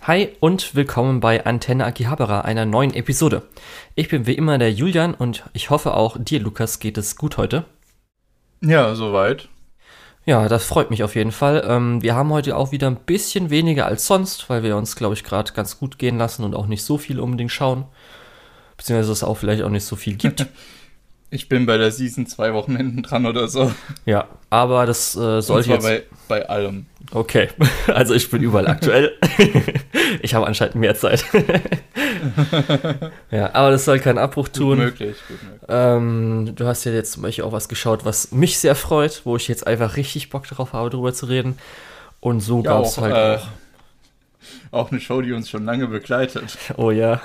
Hi und willkommen bei Antenne Akihabara, einer neuen Episode. Ich bin wie immer der Julian und ich hoffe auch dir, Lukas, geht es gut heute. Ja, soweit. Ja, das freut mich auf jeden Fall. Wir haben heute auch wieder ein bisschen weniger als sonst, weil wir uns, glaube ich, gerade ganz gut gehen lassen und auch nicht so viel unbedingt schauen. Beziehungsweise es auch vielleicht auch nicht so viel gibt. Ich bin bei der Season 2 Wochen hinten dran oder so. Ja, aber das Und sollte zwar jetzt... bei allem. Okay, also ich bin überall aktuell. Ich habe anscheinend mehr Zeit. Ja, aber das soll keinen Abbruch tun. Gut möglich. Du hast ja jetzt zum Beispiel auch was geschaut, was mich sehr freut, wo ich jetzt einfach richtig Bock drauf habe, drüber zu reden. Und so Ja, gab es halt auch. Auch eine Show, die uns schon lange begleitet. Oh ja.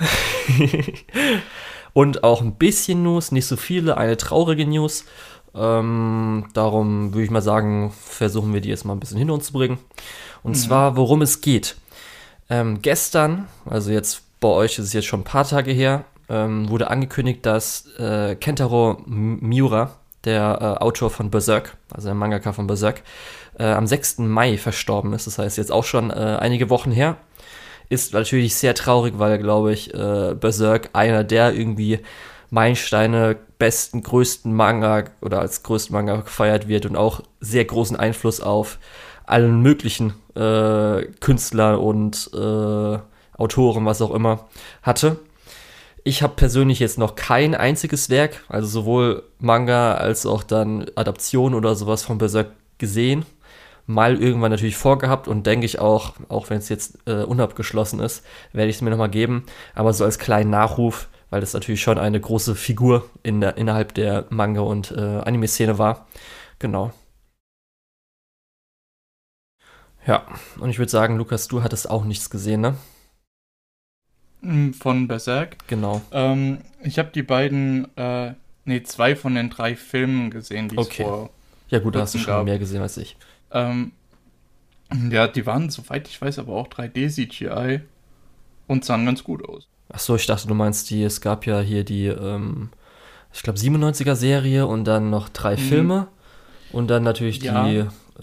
Und auch ein bisschen News, nicht so viele, eine traurige News. Darum würde ich mal sagen, versuchen wir die jetzt mal ein bisschen hinter uns zu bringen. Und zwar, worum es geht. Gestern, also jetzt bei euch ist es jetzt schon ein paar Tage her, wurde angekündigt, dass Kentaro Miura, der Autor von Berserk, also der Mangaka von Berserk, am 6. Mai verstorben ist. Das heißt jetzt auch schon einige Wochen her. Ist natürlich sehr traurig, weil, glaube ich, Berserk einer der irgendwie Meilensteine, besten, größten Manga oder als größten Manga gefeiert wird und auch sehr großen Einfluss auf allen möglichen Künstler und Autoren, was auch immer, hatte. Ich habe persönlich jetzt noch kein einziges Werk, also sowohl Manga als auch dann Adaption oder sowas von Berserk gesehen. Mal irgendwann natürlich vorgehabt und denke ich auch wenn es jetzt unabgeschlossen ist, werde ich es mir nochmal geben. Aber so als kleinen Nachruf, weil das natürlich schon eine große Figur innerhalb der Manga- und Anime-Szene war. Genau. Ja, und ich würde sagen, Lukas, du hattest auch nichts gesehen, ne? Von Berserk. Genau. Ich habe die beiden, zwei von den 3 Filmen gesehen, die es Okay. vor Ja gut, da hast du kurzem schon gab. mehr gesehen als ich. Ja, die waren, soweit ich weiß, aber auch 3D-CGI und sahen ganz gut aus. Ach so, ich dachte, du meinst es gab ja hier die, ich glaube 97er-Serie und dann noch 3 Filme und dann natürlich Ja. die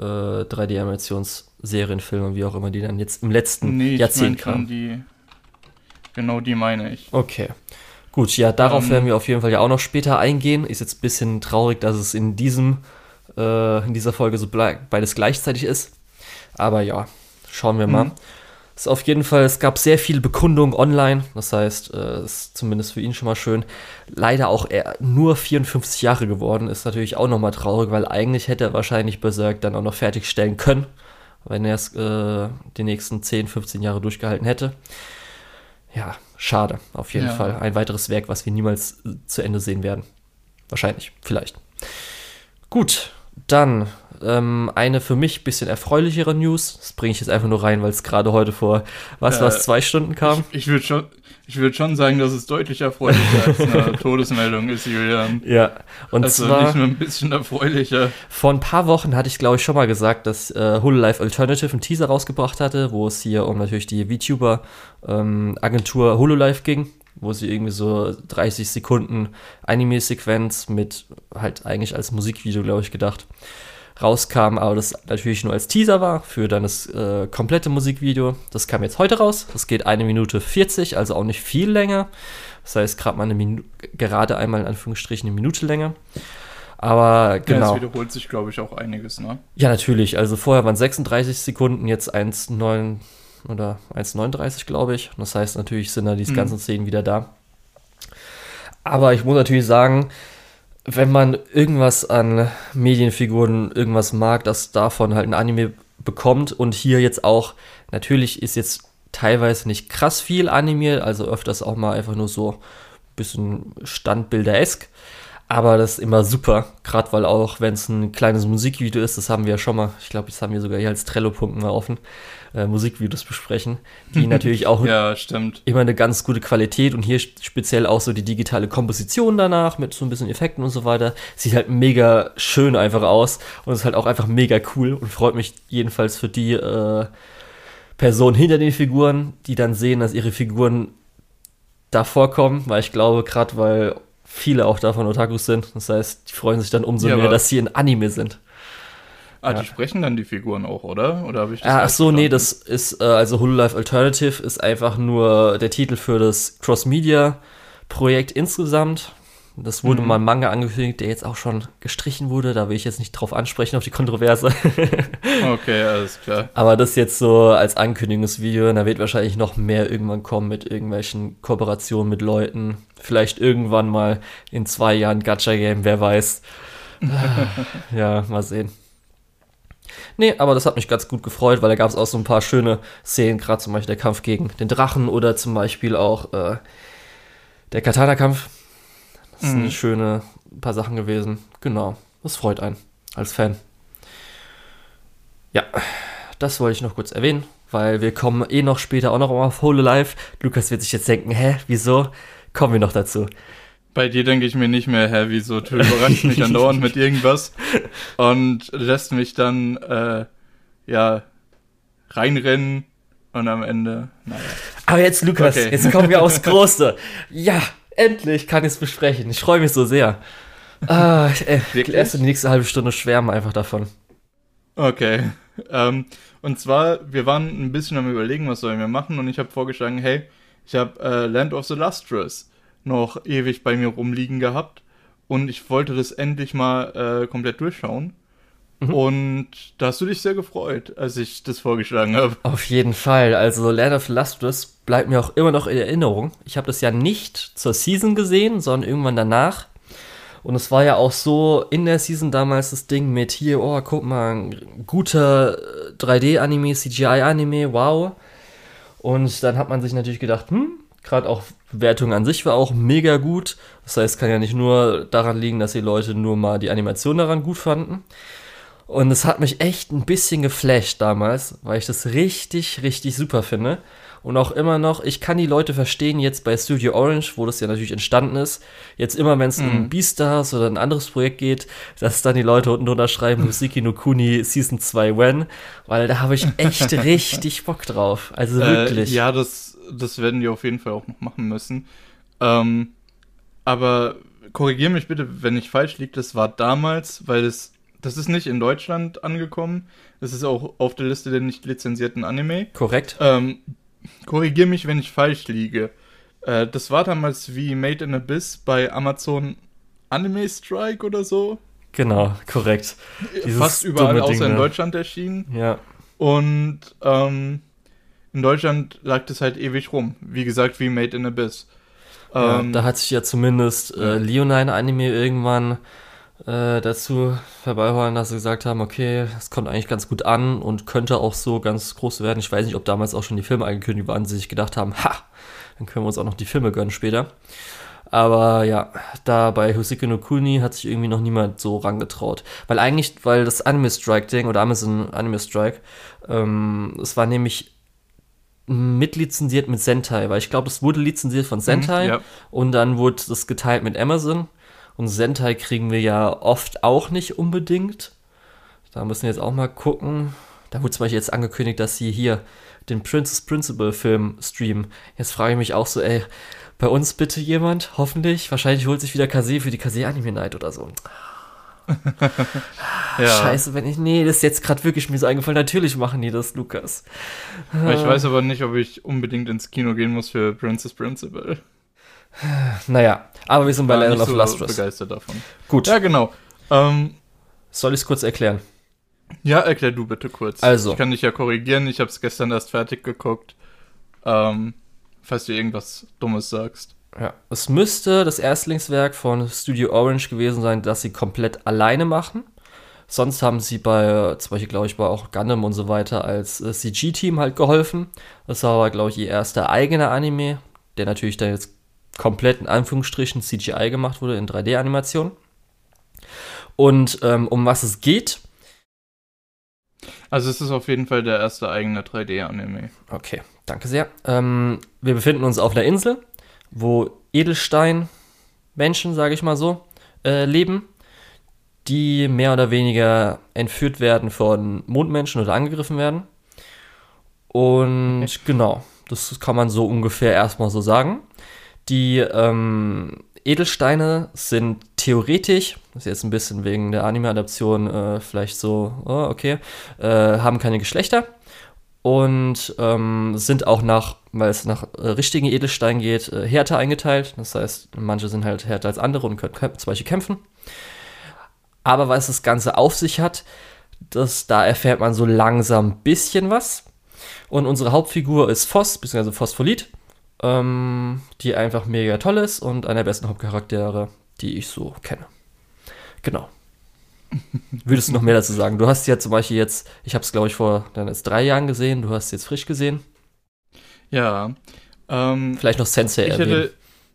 3D-Animationserienfilme, wie auch immer, die dann jetzt im letzten Nee, ich Jahrzehnt meine schon kamen. genau die meine ich. Okay. Gut, ja, darauf werden wir auf jeden Fall ja auch noch später eingehen. Ist jetzt ein bisschen traurig, dass es in dieser Folge so beides gleichzeitig ist. Aber ja, schauen wir mal. Ist auf jeden Fall, es gab sehr viel Bekundung online. Das heißt, ist zumindest für ihn schon mal schön. Leider auch er nur 54 Jahre geworden. Ist natürlich auch nochmal traurig, weil eigentlich hätte er wahrscheinlich Berserk dann auch noch fertigstellen können, wenn er es die nächsten 10, 15 Jahre durchgehalten hätte. Ja, schade, auf jeden Fall. Ein weiteres Werk, was wir niemals zu Ende sehen werden. Wahrscheinlich, vielleicht. Gut, dann eine für mich ein bisschen erfreulichere News. Das bringe ich jetzt einfach nur rein, weil es gerade heute vor, 2 Stunden kam. Ich würd schon sagen, dass es deutlich erfreulicher als eine Todesmeldung ist, Julian. Ja, und Also zwar nicht nur ein bisschen erfreulicher. vor ein paar Wochen hatte ich, glaube ich, schon mal gesagt, dass Hololive Alternative einen Teaser rausgebracht hatte, wo es hier um natürlich die VTuber-Agentur Hololive ging, wo sie irgendwie so 30 Sekunden Anime-Sequenz mit halt eigentlich als Musikvideo, glaube ich, gedacht, rauskam, aber das natürlich nur als Teaser war für dann das komplette Musikvideo. Das kam jetzt heute raus. Das geht 1 Minute 40, also auch nicht viel länger. Das heißt, gerade einmal in Anführungsstrichen eine Minute länger. Aber genau. Ja, es wiederholt sich, glaube ich, auch einiges, ne? Ja, natürlich. Also vorher waren 36 Sekunden, jetzt 1,9 oder 1,39, glaube ich. Das heißt, natürlich sind da diese ganzen Szenen wieder da. Aber ich muss natürlich sagen, wenn man irgendwas an Medienfiguren, irgendwas mag, das davon halt ein Anime bekommt und hier jetzt auch, natürlich ist jetzt teilweise nicht krass viel animiert, also öfters auch mal einfach nur so ein bisschen Standbilder-esk, aber das ist immer super, gerade weil auch, wenn es ein kleines Musikvideo ist, das haben wir ja schon mal, ich glaube, das haben wir sogar hier als Trello-Punkt mal offen, Musikvideos besprechen, die natürlich auch Ja, stimmt. immer eine ganz gute Qualität und hier speziell auch so die digitale Komposition danach mit so ein bisschen Effekten und so weiter. Sieht halt mega schön einfach aus und ist halt auch einfach mega cool und freut mich jedenfalls für die Personen hinter den Figuren, die dann sehen, dass ihre Figuren da vorkommen, weil ich glaube, gerade weil viele auch davon Otakus sind, das heißt, die freuen sich dann umso Ja, mehr, aber- dass sie in Anime sind. Die sprechen dann die Figuren auch, oder? Oder habe ich das Ach so, nee, das ist, also Hololive Alternative ist einfach nur der Titel für das Cross-Media-Projekt insgesamt. Das wurde mal im Manga angekündigt, der jetzt auch schon gestrichen wurde. Da will ich jetzt nicht drauf ansprechen, auf die Kontroverse. Okay, alles klar. Aber das jetzt so als Ankündigungsvideo. Da wird wahrscheinlich noch mehr irgendwann kommen mit irgendwelchen Kooperationen mit Leuten. Vielleicht irgendwann mal in 2 Jahren Gacha-Game, wer weiß. Ja, mal sehen. Nee, aber das hat mich ganz gut gefreut, weil da gab es auch so ein paar schöne Szenen, gerade zum Beispiel der Kampf gegen den Drachen oder zum Beispiel auch der Katana-Kampf. Das sind schöne paar Sachen gewesen. Genau, das freut einen als Fan. Ja, das wollte ich noch kurz erwähnen, weil wir kommen noch später auch noch auf Hololive. Lukas wird sich jetzt denken, wieso? Kommen wir noch dazu. Bei dir denke ich mir nicht mehr, wieso? Du überraschst mich andauernd mit irgendwas und lässt mich dann, reinrennen und am Ende, naja. Aber jetzt, Lukas, Jetzt kommen wir aufs Große. Ja, endlich kann ich es besprechen. Ich freue mich so sehr. Erst die nächste halbe Stunde schwärmen einfach davon. Okay. Und zwar, wir waren ein bisschen am Überlegen, was sollen wir machen, und ich habe vorgeschlagen, ich habe Land of the Lustrous noch ewig bei mir rumliegen gehabt und ich wollte das endlich mal komplett durchschauen. Und da hast du dich sehr gefreut, als ich das vorgeschlagen habe. Auf jeden Fall. Also Land of the Lustrous bleibt mir auch immer noch in Erinnerung. Ich habe das ja nicht zur Season gesehen, sondern irgendwann danach. Und es war ja auch so in der Season damals das Ding mit hier, oh, guck mal, ein guter 3D-Anime, CGI-Anime, wow. Und dann hat man sich natürlich gedacht, gerade auch Bewertung an sich war auch mega gut. Das heißt, es kann ja nicht nur daran liegen, dass die Leute nur mal die Animation daran gut fanden. Und es hat mich echt ein bisschen geflasht damals, weil ich das richtig, richtig super finde. Und auch immer noch, ich kann die Leute verstehen jetzt bei Studio Orange, wo das ja natürlich entstanden ist. Jetzt immer, wenn es um Beastars oder ein anderes Projekt geht, dass dann die Leute unten drunter schreiben, Hoseki no Kuni Season 2 when, weil da habe ich echt richtig Bock drauf. Also wirklich. Ja, das werden die auf jeden Fall auch noch machen müssen. Aber korrigiere mich bitte, wenn ich falsch liege, das war damals, weil das ist nicht in Deutschland angekommen. Das ist auch auf der Liste der nicht lizenzierten Anime. Korrekt. Korrigier mich, wenn ich falsch liege. Das war damals wie Made in Abyss bei Amazon Anime Strike oder so. Genau, korrekt. Fast überall außer in Deutschland erschienen. Ja. Und in Deutschland lag das halt ewig rum. Wie gesagt, wie Made in Abyss. Da hat sich ja zumindest Leonine Anime irgendwann dazu herbeiholen, dass sie gesagt haben, okay, es kommt eigentlich ganz gut an und könnte auch so ganz groß werden. Ich weiß nicht, ob damals auch schon die Filme angekündigt waren, die sich gedacht haben, dann können wir uns auch noch die Filme gönnen später. Aber ja, da bei Hoseki no Kuni hat sich irgendwie noch niemand so rangetraut. Weil das Anime Strike-Ding oder Amazon Anime Strike, es war nämlich mitlizenziert mit Sentai, weil ich glaube, das wurde lizenziert von Sentai und dann wurde das geteilt mit Amazon. Und Sentai kriegen wir ja oft auch nicht unbedingt. Da müssen wir jetzt auch mal gucken. Da wurde zum Beispiel jetzt angekündigt, dass sie hier den Princess Principal Film streamen. Jetzt frage ich mich auch so, bei uns bitte jemand, hoffentlich. Wahrscheinlich holt sich wieder Kase für die Kase Anime Night oder so. Scheiße, das ist jetzt gerade wirklich mir so eingefallen. Natürlich machen die das, Lukas. Ich weiß aber nicht, ob ich unbedingt ins Kino gehen muss für Princess Principal. Naja, aber wir sind bei Land of Lustrous. Ich bin begeistert davon. Gut. Ja, genau. Soll ich es kurz erklären? Ja, erklär du bitte kurz. Also. Ich kann dich ja korrigieren, ich habe es gestern erst fertig geguckt. Falls du irgendwas Dummes sagst. Ja, es müsste das Erstlingswerk von Studio Orange gewesen sein, das sie komplett alleine machen. Sonst haben sie zum Beispiel, glaube ich, bei auch Gundam und so weiter als CG-Team halt geholfen. Das war aber, glaube ich, ihr erster eigener Anime, der natürlich dann jetzt komplett in Anführungsstrichen CGI gemacht wurde in 3D-Animation. Und um was es geht? Also es ist auf jeden Fall der erste eigene 3D-Anime. Okay, danke sehr. Wir befinden uns auf einer Insel, wo Edelstein-Menschen, sage ich mal so, leben, die mehr oder weniger entführt werden von Mondmenschen oder angegriffen werden. Und genau, das kann man so ungefähr erstmal so sagen. Die Edelsteine sind theoretisch, das ist jetzt ein bisschen wegen der Anime-Adaption vielleicht so, oh, okay, haben keine Geschlechter und sind auch weil es nach richtigen Edelsteinen geht, härter eingeteilt. Das heißt, manche sind halt härter als andere und können zum Beispiel kämpfen. Aber was das Ganze auf sich hat, da erfährt man so langsam ein bisschen was. Und unsere Hauptfigur ist Phos, beziehungsweise Phospholit, die einfach mega toll ist und einer der besten Hauptcharaktere, die ich so kenne. Genau. Würdest du noch mehr dazu sagen? Du hast ja zum Beispiel jetzt, ich habe es glaube ich vor dann jetzt 3 Jahren gesehen, du hast es jetzt frisch gesehen. Ja. Vielleicht noch Sensei erwähnen.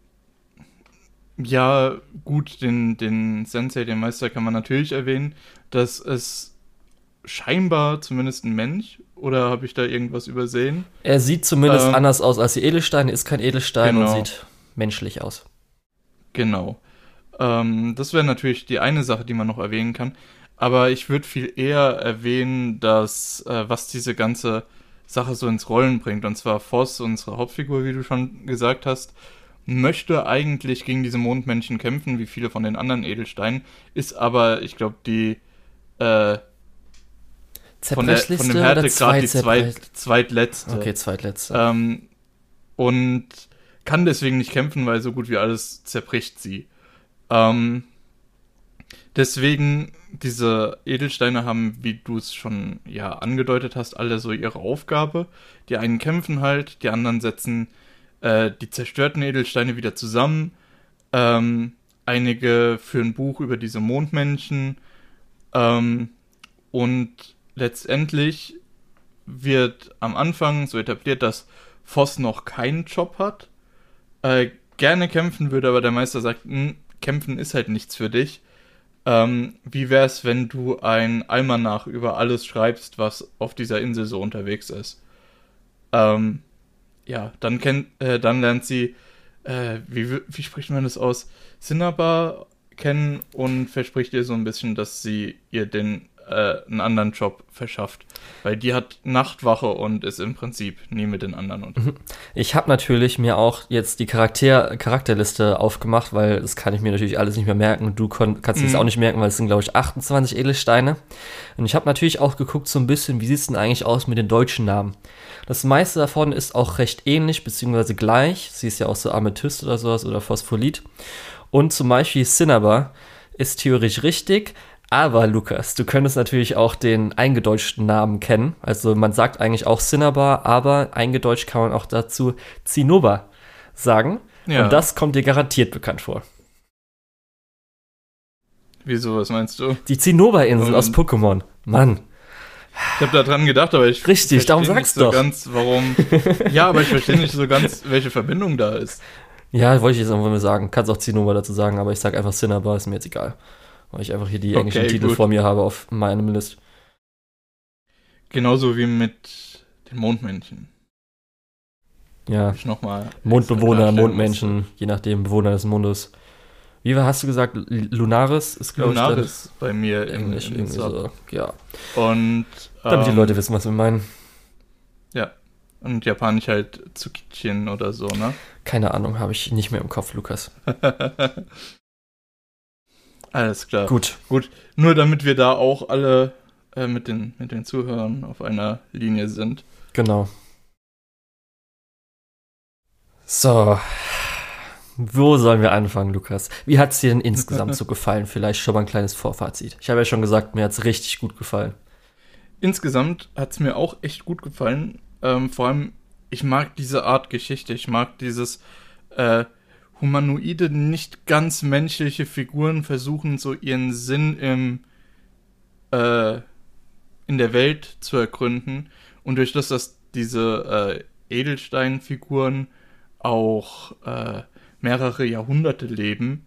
Ja, gut, den Sensei, den Meister, kann man natürlich erwähnen, dass es scheinbar zumindest ein Mensch, oder habe ich da irgendwas übersehen? Er sieht zumindest anders aus als die Edelsteine, ist kein Edelstein genau. und sieht menschlich aus. Genau. Das wäre natürlich die eine Sache, die man noch erwähnen kann. Aber ich würde viel eher erwähnen, dass was diese ganze Sache so ins Rollen bringt. Und zwar Phos, unsere Hauptfigur, wie du schon gesagt hast, möchte eigentlich gegen diese Mondmännchen kämpfen, wie viele von den anderen Edelsteinen, ist aber, ich glaube, die von dem Härtegrad die zweitletzte. Okay, zweitletzte. Und kann deswegen nicht kämpfen, weil so gut wie alles zerbricht sie. Deswegen, diese Edelsteine haben, wie du es schon ja angedeutet hast, alle so ihre Aufgabe. Die einen kämpfen halt, die anderen setzen die zerstörten Edelsteine wieder zusammen. Einige führen Buch über diese Mondmännchen. Und letztendlich wird am Anfang so etabliert, dass Phos noch keinen Job hat. Gerne kämpfen würde, aber der Meister sagt, kämpfen ist halt nichts für dich. Wie wär's, wenn du ein Almanach über alles schreibst, was auf dieser Insel so unterwegs ist? Ja, dann lernt sie, wie spricht man das aus? Cinnabar kennen und verspricht ihr so ein bisschen, dass sie ihr einen anderen Job verschafft. Weil die hat Nachtwache und ist im Prinzip nie mit den anderen unter. Ich habe natürlich mir auch jetzt die Charakterliste aufgemacht, weil das kann ich mir natürlich alles nicht mehr merken. Du kannst es auch nicht merken, weil es sind, glaube ich, 28 Edelsteine. Und ich habe natürlich auch geguckt so ein bisschen, wie sieht es denn eigentlich aus mit den deutschen Namen. Das meiste davon ist auch recht ähnlich, beziehungsweise gleich. Sie ist ja auch so Amethyst oder sowas oder Phospholit. Und zum Beispiel Cinnabar ist theoretisch richtig, aber Lukas, du könntest natürlich auch den eingedeutschten Namen kennen. Also man sagt eigentlich auch Cinnabar, aber eingedeutscht kann man auch dazu Zinnober sagen. Ja. Und das kommt dir garantiert bekannt vor. Wieso, was meinst du? Die Zinnoberinsel aus Pokémon. Mann. Ich habe da dran gedacht, aber ich richtig, darum sagst du nicht so ganz, warum. Ja, aber ich verstehe nicht so ganz, welche Verbindung da ist. Ja, wollte ich jetzt einfach mal sagen. Kannst auch Zinnober dazu sagen, aber ich sag einfach Cinnabar, ist mir jetzt egal. Weil ich einfach hier die englischen Titel vor mir habe auf meinem List. Genauso wie mit den Mondmännchen. Ja. Mondbewohner, Mondmenschen, je nachdem, Bewohner des Mondes. Wie hast du gesagt? Lunaris ist, glaube ich, Lunaris bei mir Englisch irgendwie so. Ja. Und damit die Leute wissen, was wir meinen. Ja. Und japanisch halt Tsukichin oder so, ne? Keine Ahnung, habe ich nicht mehr im Kopf, Lukas. Alles klar. Gut. Nur damit wir da auch alle mit den Zuhörern auf einer Linie sind. Genau. So. Wo sollen wir anfangen, Lukas? Wie hat es dir denn insgesamt so gefallen? Vielleicht schon mal ein kleines Vorfazit. Ich habe ja schon gesagt, mir hat es richtig gut gefallen. Insgesamt hat es mir auch echt gut gefallen. Vor allem, ich mag diese Art Geschichte. Ich mag dieses humanoide, nicht ganz menschliche Figuren versuchen, so ihren Sinn in der Welt zu ergründen. Und durch das, dass diese Edelsteinfiguren auch mehrere Jahrhunderte leben,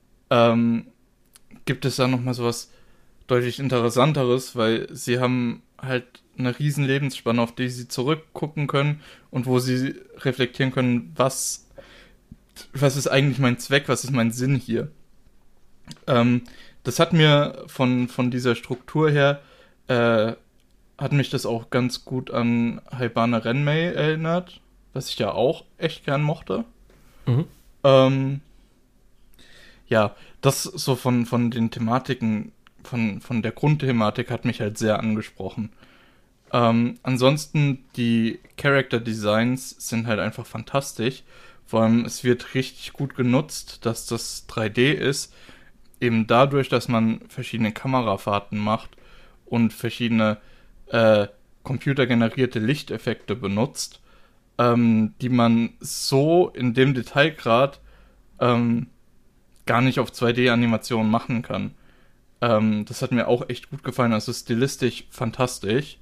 gibt es da nochmal sowas deutlich Interessanteres, weil sie haben halt eine riesen Lebensspanne, auf die sie zurückgucken können und wo sie reflektieren können, was ist eigentlich mein Zweck, was ist mein Sinn hier. Das hat mir von dieser Struktur her, hat mich das auch ganz gut an Haibane Renmei erinnert, was ich ja auch echt gern mochte. ja, das so von den Thematiken, von der Grundthematik hat mich halt sehr angesprochen. Ansonsten die Character Designs sind halt einfach fantastisch. Vor allem, es wird richtig gut genutzt, dass das 3D ist. Eben dadurch, dass man verschiedene Kamerafahrten macht und verschiedene computergenerierte Lichteffekte benutzt, die man so in dem Detailgrad gar nicht auf 2D-Animationen machen kann. Das hat mir auch echt gut gefallen. Also stilistisch fantastisch.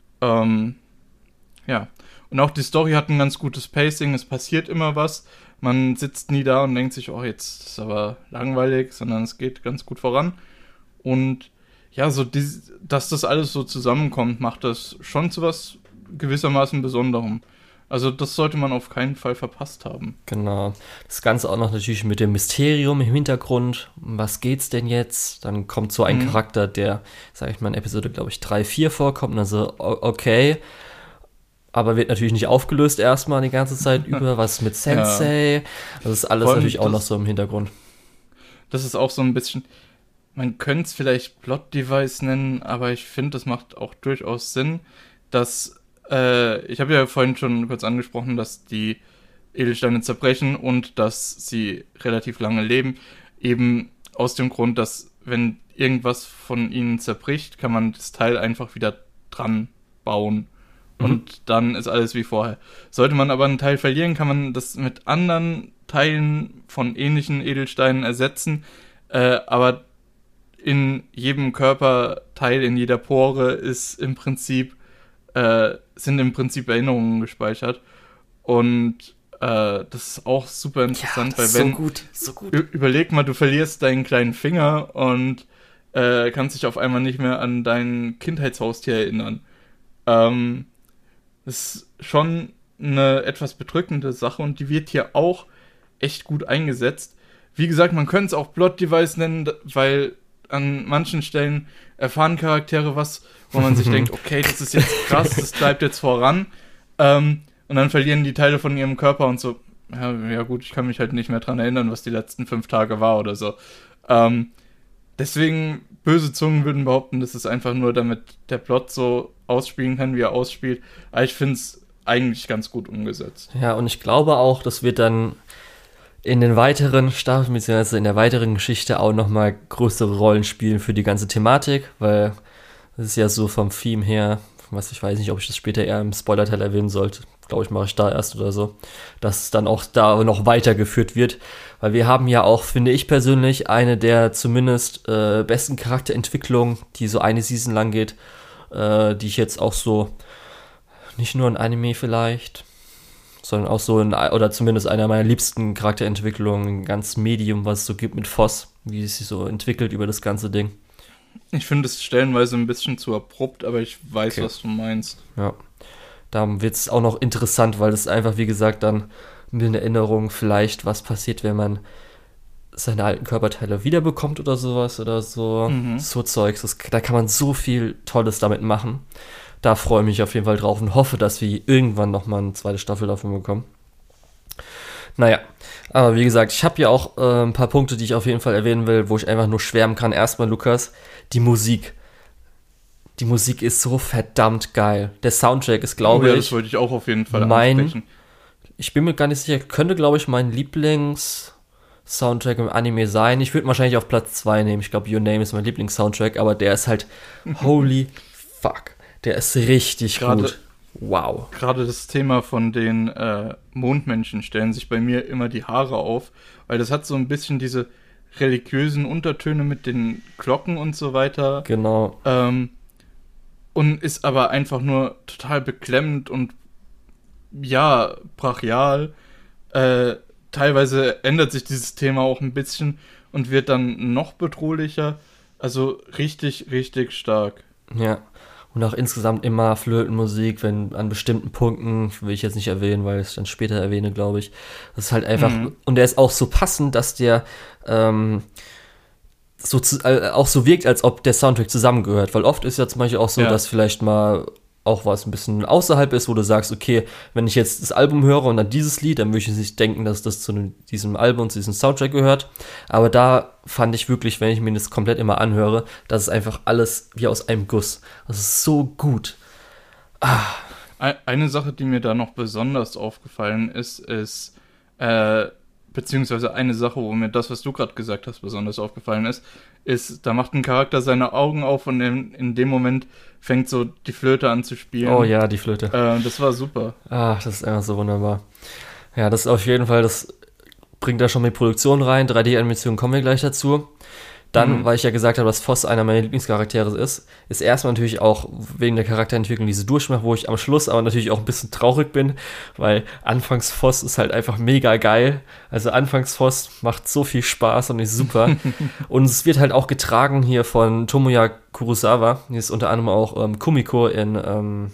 Ja. Und auch die Story hat ein ganz gutes Pacing. Es passiert immer was. Man sitzt nie da und denkt sich, oh, jetzt ist aber langweilig, sondern es geht ganz gut voran. Und ja, so dass das alles so zusammenkommt, macht das schon zu was gewissermaßen Besonderem. Also das sollte man auf keinen Fall verpasst haben. Genau. Das Ganze auch noch natürlich mit dem Mysterium im Hintergrund. Um was geht's denn jetzt? Dann kommt so ein Charakter, der, sag ich mal, in Episode, glaube ich, 3, 4 vorkommt. Und dann so, okay. Aber wird natürlich nicht aufgelöst erstmal die ganze Zeit über. Was mit Sensei? Ja. Das ist alles natürlich auch noch so im Hintergrund. Das ist auch so ein bisschen, man könnte es vielleicht Plot-Device nennen, aber ich finde, das macht auch durchaus Sinn, dass ich habe ja vorhin schon kurz angesprochen, dass die Edelsteine zerbrechen und dass sie relativ lange leben. Eben aus dem Grund, dass wenn irgendwas von ihnen zerbricht, kann man das Teil einfach wieder dran bauen. Und dann ist alles wie vorher. Sollte man aber einen Teil verlieren, kann man das mit anderen Teilen von ähnlichen Edelsteinen ersetzen. Aber in jedem Körperteil, in jeder Pore sind im Prinzip Erinnerungen gespeichert. Und das ist auch super interessant, weil wenn so gut. Überleg mal, du verlierst deinen kleinen Finger und kannst dich auf einmal nicht mehr an dein Kindheitshaustier erinnern. Das ist schon eine etwas bedrückende Sache und die wird hier auch echt gut eingesetzt. Wie gesagt, man könnte es auch Plot-Device nennen, weil an manchen Stellen erfahren Charaktere was, wo man sich denkt, okay, das ist jetzt krass, das bleibt jetzt voran. Und dann verlieren die Teile von ihrem Körper und so, ja gut, ich kann mich halt nicht mehr dran erinnern, was die letzten 5 Tage war oder so. Deswegen, böse Zungen würden behaupten, das ist einfach nur, damit der Plot so ausspielen kann, wie er ausspielt. Aber ich finde es eigentlich ganz gut umgesetzt. Ja, und ich glaube auch, das wird dann in den weiteren Staffeln, beziehungsweise in der weiteren Geschichte auch nochmal größere Rollen spielen für die ganze Thematik, weil das ist ja so vom Theme her, ich weiß nicht, ob ich das später eher im Spoiler-Teil erwähnen sollte, glaube ich, mache ich da erst oder so, dass es dann auch da noch weitergeführt wird, weil wir haben ja auch, finde ich persönlich, eine der zumindest besten Charakterentwicklungen, die so eine Season lang geht, die ich jetzt auch so, nicht nur in Anime vielleicht, sondern auch so oder zumindest einer meiner liebsten Charakterentwicklungen, ein ganz Medium, was es so gibt mit Voss, wie es sich so entwickelt über das ganze Ding. Ich finde es stellenweise ein bisschen zu abrupt, aber ich weiß, was du meinst. Ja, da wird es auch noch interessant, weil das einfach, wie gesagt, dann mit einer Erinnerung vielleicht, was passiert, wenn man seine alten Körperteile wiederbekommt oder sowas oder so. So Zeugs, da kann man so viel Tolles damit machen. Da freue ich mich auf jeden Fall drauf und hoffe, dass wir irgendwann nochmal eine zweite Staffel davon bekommen. Naja, aber wie gesagt, ich habe ja auch ein paar Punkte, die ich auf jeden Fall erwähnen will, wo ich einfach nur schwärmen kann. Erstmal, Lukas, die Musik. Die Musik ist so verdammt geil. Der Soundtrack ist, glaube ich... das wollte ich auch auf jeden Fall ansprechen. Ich bin mir gar nicht sicher, könnte, glaube ich, mein Lieblings-Soundtrack im Anime sein. Ich würde wahrscheinlich auf Platz 2 nehmen. Ich glaube, Your Name ist mein Lieblings-Soundtrack, aber der ist halt holy fuck. Der ist richtig gut. Wow. Gerade das Thema von den Mondmenschen stellen sich bei mir immer die Haare auf, weil das hat so ein bisschen diese religiösen Untertöne mit den Glocken und so weiter. Genau. Und ist aber einfach nur total beklemmend und ja, brachial. Teilweise ändert sich dieses Thema auch ein bisschen und wird dann noch bedrohlicher. Also richtig, richtig stark. Ja. Und auch insgesamt immer Flötenmusik, wenn an bestimmten Punkten, will ich jetzt nicht erwähnen, weil ich es dann später erwähne, glaube ich. Das ist halt einfach, und der ist auch so passend, dass der auch so wirkt, als ob der Soundtrack zusammengehört. Weil oft ist ja zum Beispiel auch so, dass vielleicht mal auch was ein bisschen außerhalb ist, wo du sagst, okay, wenn ich jetzt das Album höre und dann dieses Lied, dann würde ich nicht denken, dass das zu diesem Album und zu diesem Soundtrack gehört. Aber da fand ich wirklich, wenn ich mir das komplett immer anhöre, das ist einfach alles wie aus einem Guss. Das ist so gut. Eine Sache, die mir da noch besonders aufgefallen ist, beziehungsweise eine Sache, wo mir das, was du gerade gesagt hast, besonders aufgefallen ist, da macht ein Charakter seine Augen auf und in dem Moment fängt so die Flöte an zu spielen. Oh ja, die Flöte. Das war super. Das ist einfach so wunderbar. Ja, das ist auf jeden Fall, das bringt da schon die Produktion rein. 3D-Animation kommen wir gleich dazu. Dann, weil ich ja gesagt habe, dass Voss einer meiner Lieblingscharaktere ist erstmal natürlich auch wegen der Charakterentwicklung diese Durchmach, wo ich am Schluss aber natürlich auch ein bisschen traurig bin, weil anfangs Voss ist halt einfach mega geil. Also anfangs Voss macht so viel Spaß und ist super. Und es wird halt auch getragen hier von Tomoya Kurosawa. Die ist unter anderem auch Kumiko in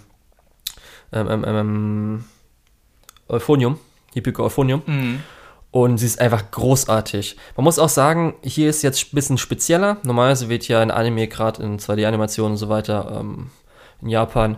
Euphonium, Hipiko Euphonium. Und sie ist einfach großartig. Man muss auch sagen, hier ist jetzt ein bisschen spezieller. Normalerweise wird ja in Anime, gerade in 2D-Animationen und so weiter, in Japan,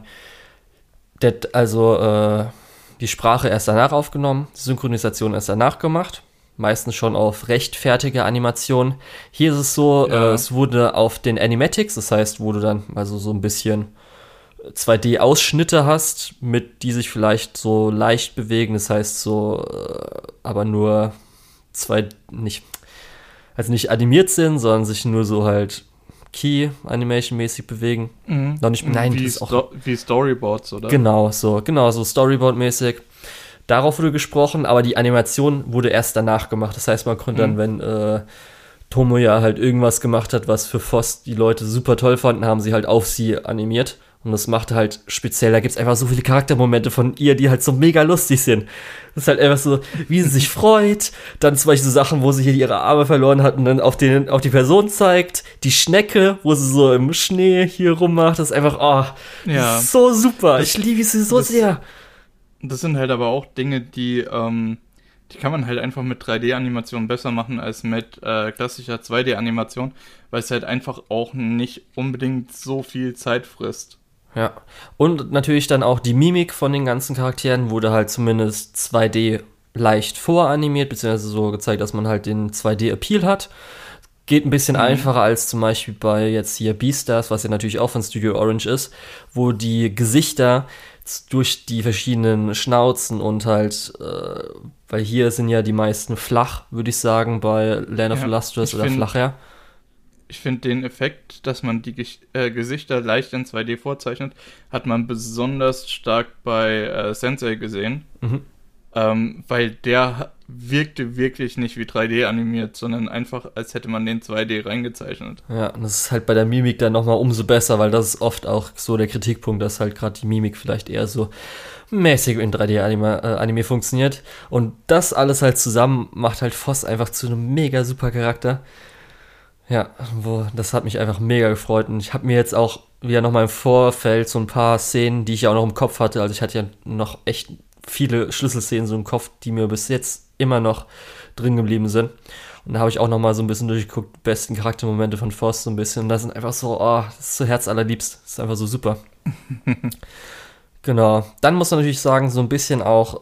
die Sprache erst danach aufgenommen, die Synchronisation erst danach gemacht. Meistens schon auf recht fertige Animationen. Hier ist es so, es wurde auf den Animatics, das heißt, wo du dann also so ein bisschen 2D-Ausschnitte hast, die sich vielleicht so leicht bewegen, das heißt so, aber nur nicht animiert sind, sondern sich nur so halt Key-Animation-mäßig bewegen. Noch nicht, nein, wie, das ist auch wie Storyboards, oder? Genau, so Storyboard-mäßig. Darauf wurde gesprochen, aber die Animation wurde erst danach gemacht. Das heißt, man konnte dann, wenn Tomoya halt irgendwas gemacht hat, was für Voss die Leute super toll fanden, haben sie halt auf sie animiert. Und das macht halt speziell, da gibt es einfach so viele Charaktermomente von ihr, die halt so mega lustig sind. Das ist halt einfach so, wie sie sich freut, dann zum Beispiel so Sachen, wo sie hier ihre Arme verloren hat und dann auf die Person zeigt, die Schnecke, wo sie so im Schnee hier rummacht, das ist einfach, das ist so super, ich liebe sie so sehr. Das sind halt aber auch Dinge, die kann man halt einfach mit 3D-Animation besser machen als mit klassischer 2D-Animation, weil es halt einfach auch nicht unbedingt so viel Zeit frisst. Ja, und natürlich dann auch die Mimik von den ganzen Charakteren wurde halt zumindest 2D leicht voranimiert, beziehungsweise so gezeigt, dass man halt den 2D-Appeal hat. Geht ein bisschen einfacher als zum Beispiel bei jetzt hier Beastars, was ja natürlich auch von Studio Orange ist, wo die Gesichter durch die verschiedenen Schnauzen und halt, weil hier sind ja die meisten flach, würde ich sagen, bei Land of the Lustrous oder flacher. Ich finde den Effekt, dass man die Gesichter leicht in 2D vorzeichnet, hat man besonders stark bei Sensei gesehen, weil der wirkte wirklich nicht wie 3D animiert, sondern einfach, als hätte man den 2D reingezeichnet. Ja, und das ist halt bei der Mimik dann nochmal umso besser, weil das ist oft auch so der Kritikpunkt, dass halt gerade die Mimik vielleicht eher so mäßig in 3D-Anime funktioniert. Und das alles halt zusammen macht halt Voss einfach zu einem mega super Charakter. Ja, das hat mich einfach mega gefreut. Und ich habe mir jetzt auch wieder nochmal im Vorfeld so ein paar Szenen, die ich ja auch noch im Kopf hatte, also ich hatte ja noch echt viele Schlüsselszenen so im Kopf, die mir bis jetzt immer noch drin geblieben sind. Und da habe ich auch noch mal so ein bisschen durchgeguckt, besten Charaktermomente von Voss so ein bisschen. Und das sind einfach so, das ist so herzallerliebst. Das ist einfach so super. Genau. Dann muss man natürlich sagen, so ein bisschen auch,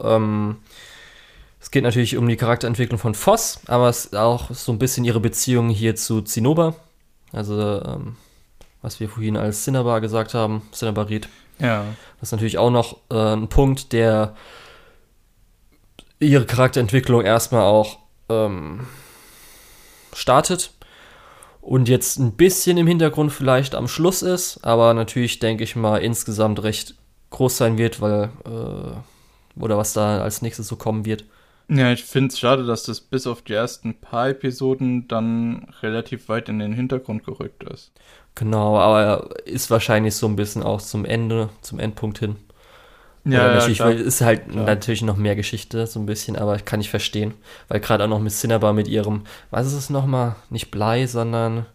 es geht natürlich um die Charakterentwicklung von Voss, aber es ist auch so ein bisschen ihre Beziehung hier zu Zinnober. Also, was wir vorhin als Cinnabar gesagt haben, Cinnabarit. Ja. Das ist natürlich auch noch ein Punkt, der ihre Charakterentwicklung erstmal auch startet und jetzt ein bisschen im Hintergrund vielleicht am Schluss ist, aber natürlich, denke ich mal, insgesamt recht groß sein wird, weil oder was da als nächstes so kommen wird. Ja, ich finde es schade, dass das bis auf die ersten paar Episoden dann relativ weit in den Hintergrund gerückt ist. Genau, aber ist wahrscheinlich so ein bisschen auch zum Endpunkt hin. Ja, natürlich, klar, weil es ist halt klar. natürlich noch mehr Geschichte, so ein bisschen, aber kann ich verstehen. Weil gerade auch noch mit Cinnabar mit ihrem, was ist es nochmal? Nicht Blei, sondern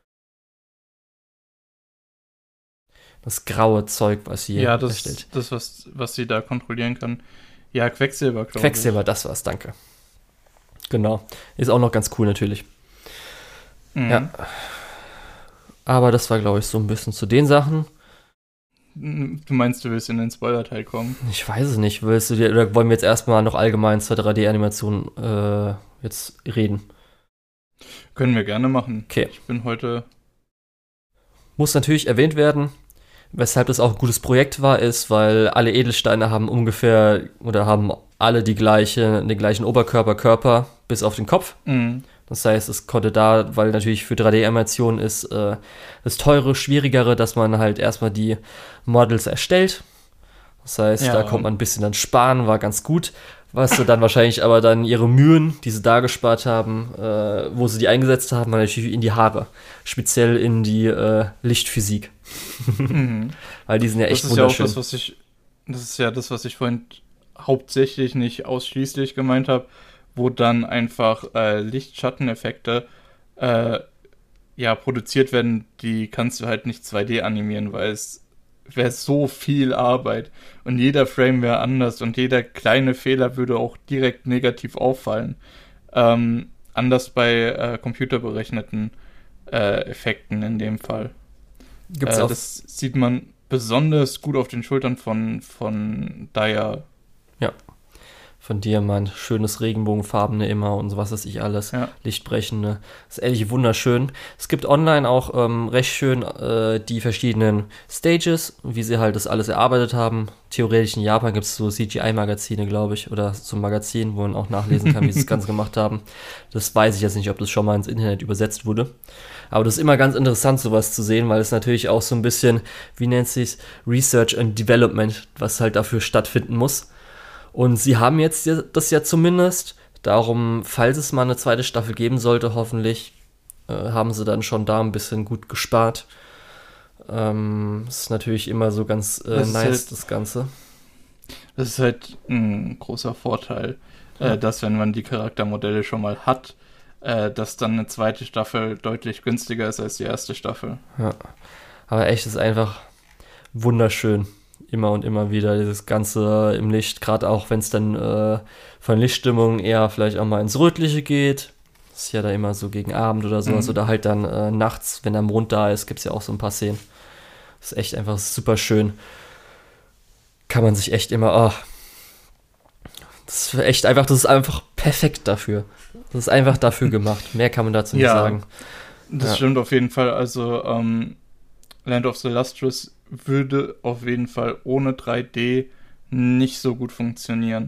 das graue Zeug, was sie erstellt. Ja, das, was sie da kontrollieren kann. Ja, Quecksilber, glaube ich. Quecksilber, das war's, danke. Genau. Ist auch noch ganz cool natürlich. Ja. Aber das war, glaube ich, so ein bisschen zu den Sachen. Du meinst, du willst in den Spoiler-Teil kommen? Ich weiß es nicht. Oder wollen wir jetzt erstmal noch allgemein zur 3D-Animation jetzt reden? Können wir gerne machen. Okay. Ich bin heute... Muss natürlich erwähnt werden, weshalb das auch ein gutes Projekt war, ist, weil alle Edelsteine haben haben alle den gleichen Körper, bis auf den Kopf. Mhm. Das heißt, es konnte da, weil natürlich für 3D-Animationen ist das Teure, Schwierigere, dass man halt erstmal die Models erstellt. Das heißt, da kommt man ein bisschen dann sparen, war ganz gut. Was sie dann wahrscheinlich aber dann ihre Mühen, die sie da gespart haben, wo sie die eingesetzt haben, war natürlich in die Haare. Speziell in die Lichtphysik. Mhm. Weil die sind ja echt das ist wunderschön. Ja auch das ist ja das, was ich vorhin hauptsächlich, nicht ausschließlich gemeint habe, wo dann einfach Licht-Schatten-Effekte produziert werden, die kannst du halt nicht 2D animieren, weil es wäre so viel Arbeit und jeder Frame wäre anders und jeder kleine Fehler würde auch direkt negativ auffallen. Anders bei computerberechneten Effekten in dem Fall. Gibt's auch. Das sieht man besonders gut auf den Schultern von Daya. Ja. Von Diamant, schönes regenbogenfarbene immer und so was weiß ich alles, lichtbrechende. Das ist ehrlich wunderschön. Es gibt online auch recht schön die verschiedenen Stages, wie sie halt das alles erarbeitet haben. Theoretisch in Japan gibt es so CGI-Magazine, glaube ich, oder so ein Magazin, wo man auch nachlesen kann, wie sie das Ganze gemacht haben. Das weiß ich jetzt nicht, ob das schon mal ins Internet übersetzt wurde. Aber das ist immer ganz interessant, sowas zu sehen, weil es natürlich auch so ein bisschen, wie nennt sich's, Research and Development, was halt dafür stattfinden muss. Und sie haben jetzt das ja zumindest. Darum, falls es mal eine zweite Staffel geben sollte, hoffentlich, haben sie dann schon da ein bisschen gut gespart. Ist natürlich immer so ganz nice, das Ganze. Das ist halt ein großer Vorteil, dass wenn man die Charaktermodelle schon mal hat, dass dann eine zweite Staffel deutlich günstiger ist als die erste Staffel. Ja, aber echt, ist einfach wunderschön. Immer und immer wieder dieses Ganze im Licht, gerade auch wenn es dann von Lichtstimmung eher vielleicht auch mal ins Rötliche geht. Das ist ja da immer so gegen Abend oder sowas. Oder halt dann nachts, wenn der Mond da ist, gibt es ja auch so ein paar Szenen. Das ist echt einfach super schön. Kann man sich echt immer, das ist echt einfach, das ist einfach perfekt dafür. Das ist einfach dafür gemacht. Mehr kann man dazu nicht sagen. Das stimmt auf jeden Fall. Also Land of the Lustrous würde auf jeden Fall ohne 3D nicht so gut funktionieren.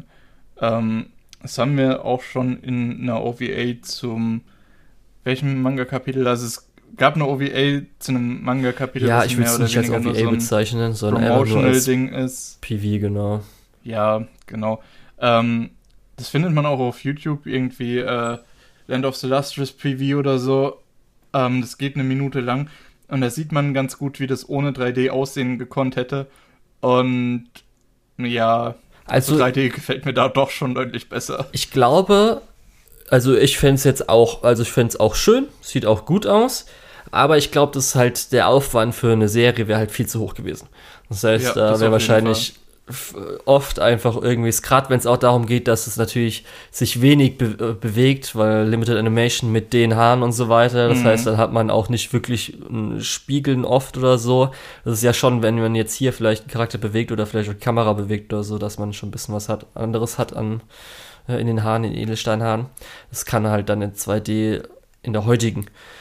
Das haben wir auch schon in einer OVA welchem Manga-Kapitel? Also es gab eine OVA zu einem Manga-Kapitel, ja, ich will es nicht als OVA bezeichnen, sondern einfach nur als Ding ist. PV, genau. Ja, genau. Das findet man auch auf YouTube irgendwie, Land of the Lustrous PV oder so. Das geht 1 Minute lang. Und da sieht man ganz gut, wie das ohne 3D aussehen gekonnt hätte. Und ja, also 3D gefällt mir da doch schon deutlich besser. Ich glaube, also ich fände es auch schön, sieht auch gut aus, aber ich glaube, das ist halt der Aufwand für eine Serie wäre halt viel zu hoch gewesen. Das heißt, da wäre wahrscheinlich oft einfach irgendwie, gerade wenn es auch darum geht, dass es natürlich sich wenig bewegt, weil Limited Animation mit den Haaren und so weiter, das heißt, dann hat man auch nicht wirklich ein Spiegeln oft oder so. Das ist ja schon, wenn man jetzt hier vielleicht einen Charakter bewegt oder vielleicht auch die Kamera bewegt oder so, dass man schon ein bisschen was anderes hat in den Haaren, in den Edelsteinhaaren. Das kann halt dann in 2D in der heutigen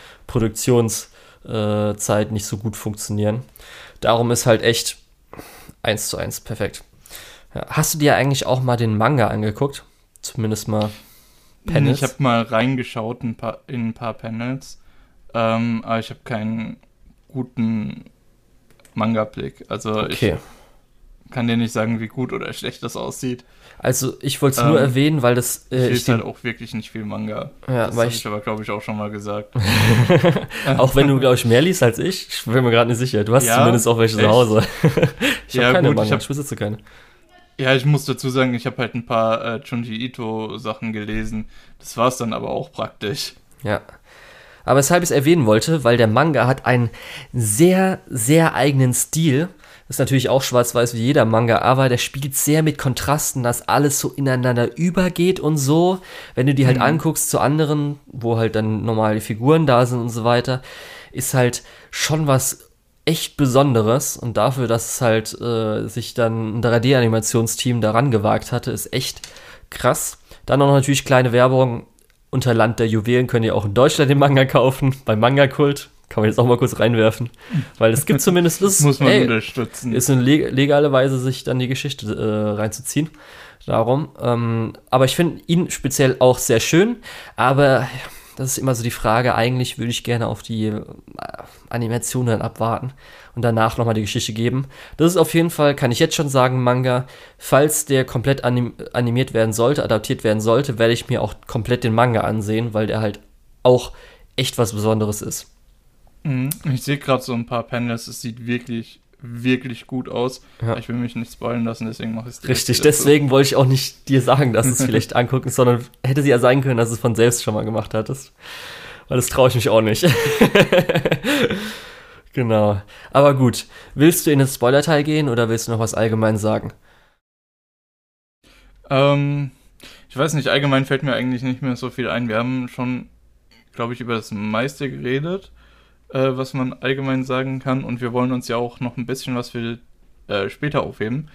Produktionszeit nicht so gut funktionieren. Darum ist halt echt 1:1, perfekt. Ja, hast du dir eigentlich auch mal den Manga angeguckt? Zumindest mal Panels? Ich habe mal reingeschaut in ein paar Panels, aber ich habe keinen guten Manga-Blick. Also ich kann dir nicht sagen, wie gut oder schlecht das aussieht. Also ich wollte es nur erwähnen, weil das... ich lese halt auch wirklich nicht viel Manga. Ja, das habe ich aber, glaube ich, auch schon mal gesagt. Auch wenn du, glaube ich, mehr liest als ich. Ich bin mir gerade nicht sicher. Du hast zumindest auch welche zu Hause. Ich habe keine Manga, ich besitze keine. Ja, ich muss dazu sagen, ich habe halt ein paar Junji Ito-Sachen gelesen. Das war es dann aber auch praktisch. Ja. Aber weshalb ich es erwähnen wollte, weil der Manga hat einen sehr, sehr eigenen Stil. Ist natürlich auch schwarz-weiß wie jeder Manga, aber der spielt sehr mit Kontrasten, dass alles so ineinander übergeht und so. Wenn du die halt anguckst zu anderen, wo halt dann normale Figuren da sind und so weiter, ist halt schon was echt Besonderes und dafür, dass es halt sich dann ein 3D-Animationsteam daran gewagt hatte, ist echt krass. Dann auch natürlich kleine Werbung. Unter Land der Juwelen könnt ihr auch in Deutschland den Manga kaufen, beim Manga-Kult. Kann man jetzt auch mal kurz reinwerfen. Weil es gibt zumindest das. Muss man unterstützen. Ist eine legale Weise, sich dann die Geschichte reinzuziehen. Darum. Aber ich finde ihn speziell auch sehr schön. Aber das ist immer so die Frage. Eigentlich würde ich gerne auf die Animation dann abwarten und danach nochmal die Geschichte geben. Das ist auf jeden Fall, kann ich jetzt schon sagen, Manga. Falls der komplett animiert werden sollte, adaptiert werden sollte, werde ich mir auch komplett den Manga ansehen, weil der halt auch echt was Besonderes ist. Ich sehe gerade so ein paar Panels, es sieht wirklich, wirklich gut aus. Ja. Ich will mich nicht spoilern lassen, deswegen mache ich es direkt. Richtig, deswegen wollte ich auch nicht dir sagen, dass es vielleicht angucken, sondern hätte sie ja sein können, dass du es von selbst schon mal gemacht hattest. Weil das traue ich mich auch nicht. Genau. Aber gut, willst du in den Spoiler-Teil gehen oder willst du noch was allgemein sagen? Ich weiß nicht, allgemein fällt mir eigentlich nicht mehr so viel ein. Wir haben schon, glaube ich, über das meiste geredet, was man allgemein sagen kann. Und wir wollen uns ja auch noch ein bisschen was für später aufheben.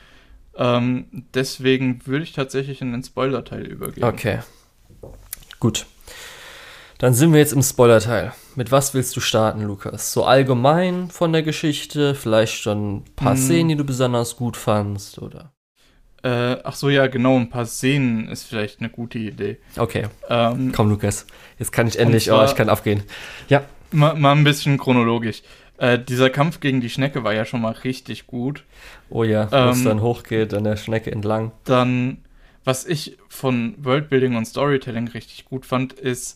Deswegen würde ich tatsächlich in den Spoiler-Teil übergehen. Okay. Gut. Dann sind wir jetzt im Spoiler-Teil. Mit was willst du starten, Lukas? So allgemein von der Geschichte? Vielleicht schon ein paar Szenen, die du besonders gut fandst, oder? Ach so, ja, genau, ein paar Szenen ist vielleicht eine gute Idee. Okay. Komm, Lukas. Jetzt kann ich endlich, ich kann aufgehen. Ja. Mal ein bisschen chronologisch. Dieser Kampf gegen die Schnecke war ja schon mal richtig gut. Oh ja, wo es dann hochgeht, an der Schnecke entlang. Dann, was ich von Worldbuilding und Storytelling richtig gut fand, ist,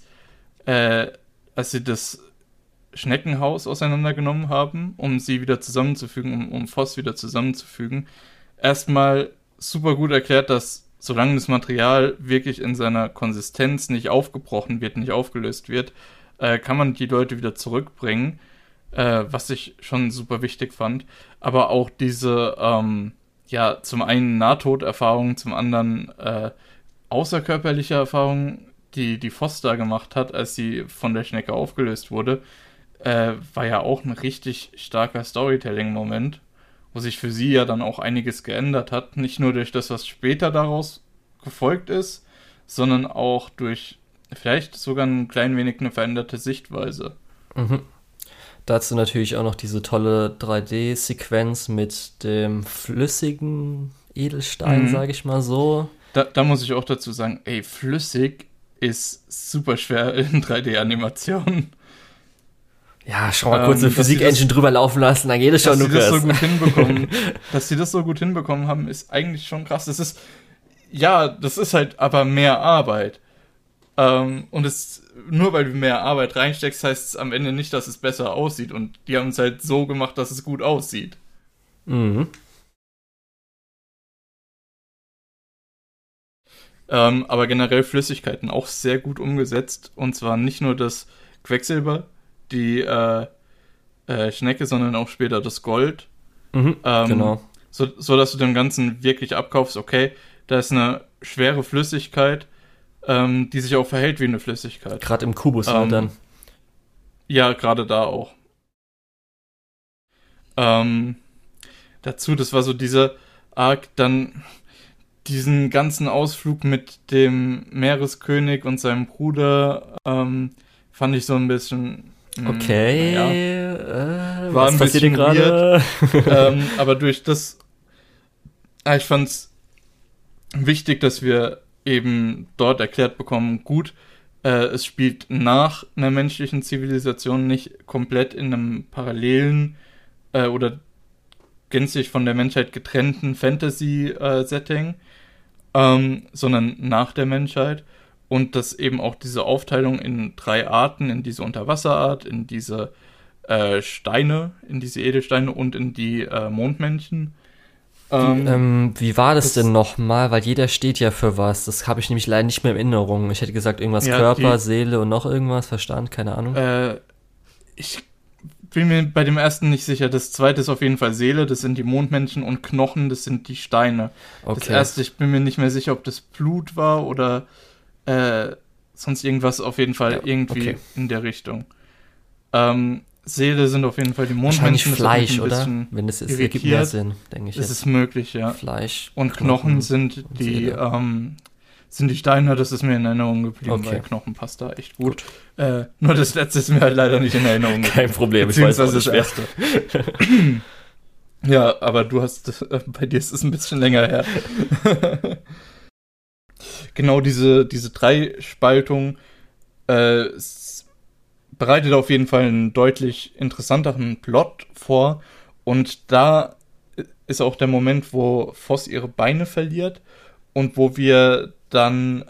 als sie das Schneckenhaus auseinandergenommen haben, um sie wieder zusammenzufügen, um Voss wieder zusammenzufügen, erstmal super gut erklärt, dass solange das Material wirklich in seiner Konsistenz nicht aufgebrochen wird, nicht aufgelöst wird, kann man die Leute wieder zurückbringen, was ich schon super wichtig fand. Aber auch diese, zum einen Nahtoderfahrung, zum anderen außerkörperliche Erfahrungen, die Voss da gemacht hat, als sie von der Schnecke aufgelöst wurde, war ja auch ein richtig starker Storytelling-Moment, wo sich für sie ja dann auch einiges geändert hat. Nicht nur durch das, was später daraus gefolgt ist, sondern auch durch vielleicht sogar ein klein wenig eine veränderte Sichtweise. Mhm. Dazu natürlich auch noch diese tolle 3D-Sequenz mit dem flüssigen Edelstein, sage ich mal so. Da muss ich auch dazu sagen, flüssig ist super schwer in 3D-Animationen. Ja, schau mal kurz eine Physik-Engine drüber laufen lassen, dann geht es schon, Lukas. Dass sie das so gut hinbekommen haben, ist eigentlich schon krass. Das ist halt aber mehr Arbeit. Und nur weil du mehr Arbeit reinsteckst, heißt es am Ende nicht, dass es besser aussieht. Und die haben es halt so gemacht, dass es gut aussieht. Mhm. Aber generell Flüssigkeiten auch sehr gut umgesetzt. Und zwar nicht nur das Quecksilber, die Schnecke, sondern auch später das Gold. Genau. So dass du dem Ganzen wirklich abkaufst, okay, da ist eine schwere Flüssigkeit, die sich auch verhält wie eine Flüssigkeit. Gerade im Kubus halt dann. Ja, gerade da auch. Dazu, das war so dieser Arc, dann diesen ganzen Ausflug mit dem Meereskönig und seinem Bruder, fand ich so ein bisschen... Okay, war was passiert denn gerade? Aber durch das... ich fand's wichtig, dass wir eben dort erklärt bekommen, gut, es spielt nach einer menschlichen Zivilisation, nicht komplett in einem parallelen oder gänzlich von der Menschheit getrennten Fantasy-Setting, sondern nach der Menschheit. Und dass eben auch diese Aufteilung in 3 Arten, in diese Unterwasserart, in diese Steine, in diese Edelsteine und in die Mondmännchen. Wie war das denn nochmal? Weil jeder steht ja für was. Das habe ich nämlich leider nicht mehr in Erinnerung. Ich hätte gesagt, irgendwas Körper, Seele und noch irgendwas, Verstand, keine Ahnung. Ich bin mir bei dem ersten nicht sicher. Das zweite ist auf jeden Fall Seele, das sind die Mondmännchen, und Knochen, das sind die Steine. Okay. Das erste, ich bin mir nicht mehr sicher, ob das Blut war oder sonst irgendwas, auf jeden Fall irgendwie in der Richtung. Seele sind auf jeden Fall die Wahrscheinlich Mondmenschen. Fleisch, oder? Wenn es ist, ergibt mehr Sinn, denke ich. Das ist möglich, ja. Fleisch. Und Knochen sind die Steine, das ist mir in Erinnerung geblieben, weil Knochen passt da echt gut. Nur das letzte ist mir halt leider nicht in Erinnerung geblieben. Kein Problem, ich weiß, was das erste. Ja, aber bei dir ist es ein bisschen länger her. Genau, diese Dreispaltung bereitet auf jeden Fall einen deutlich interessanteren Plot vor. Und da ist auch der Moment, wo Voss ihre Beine verliert und wo wir dann,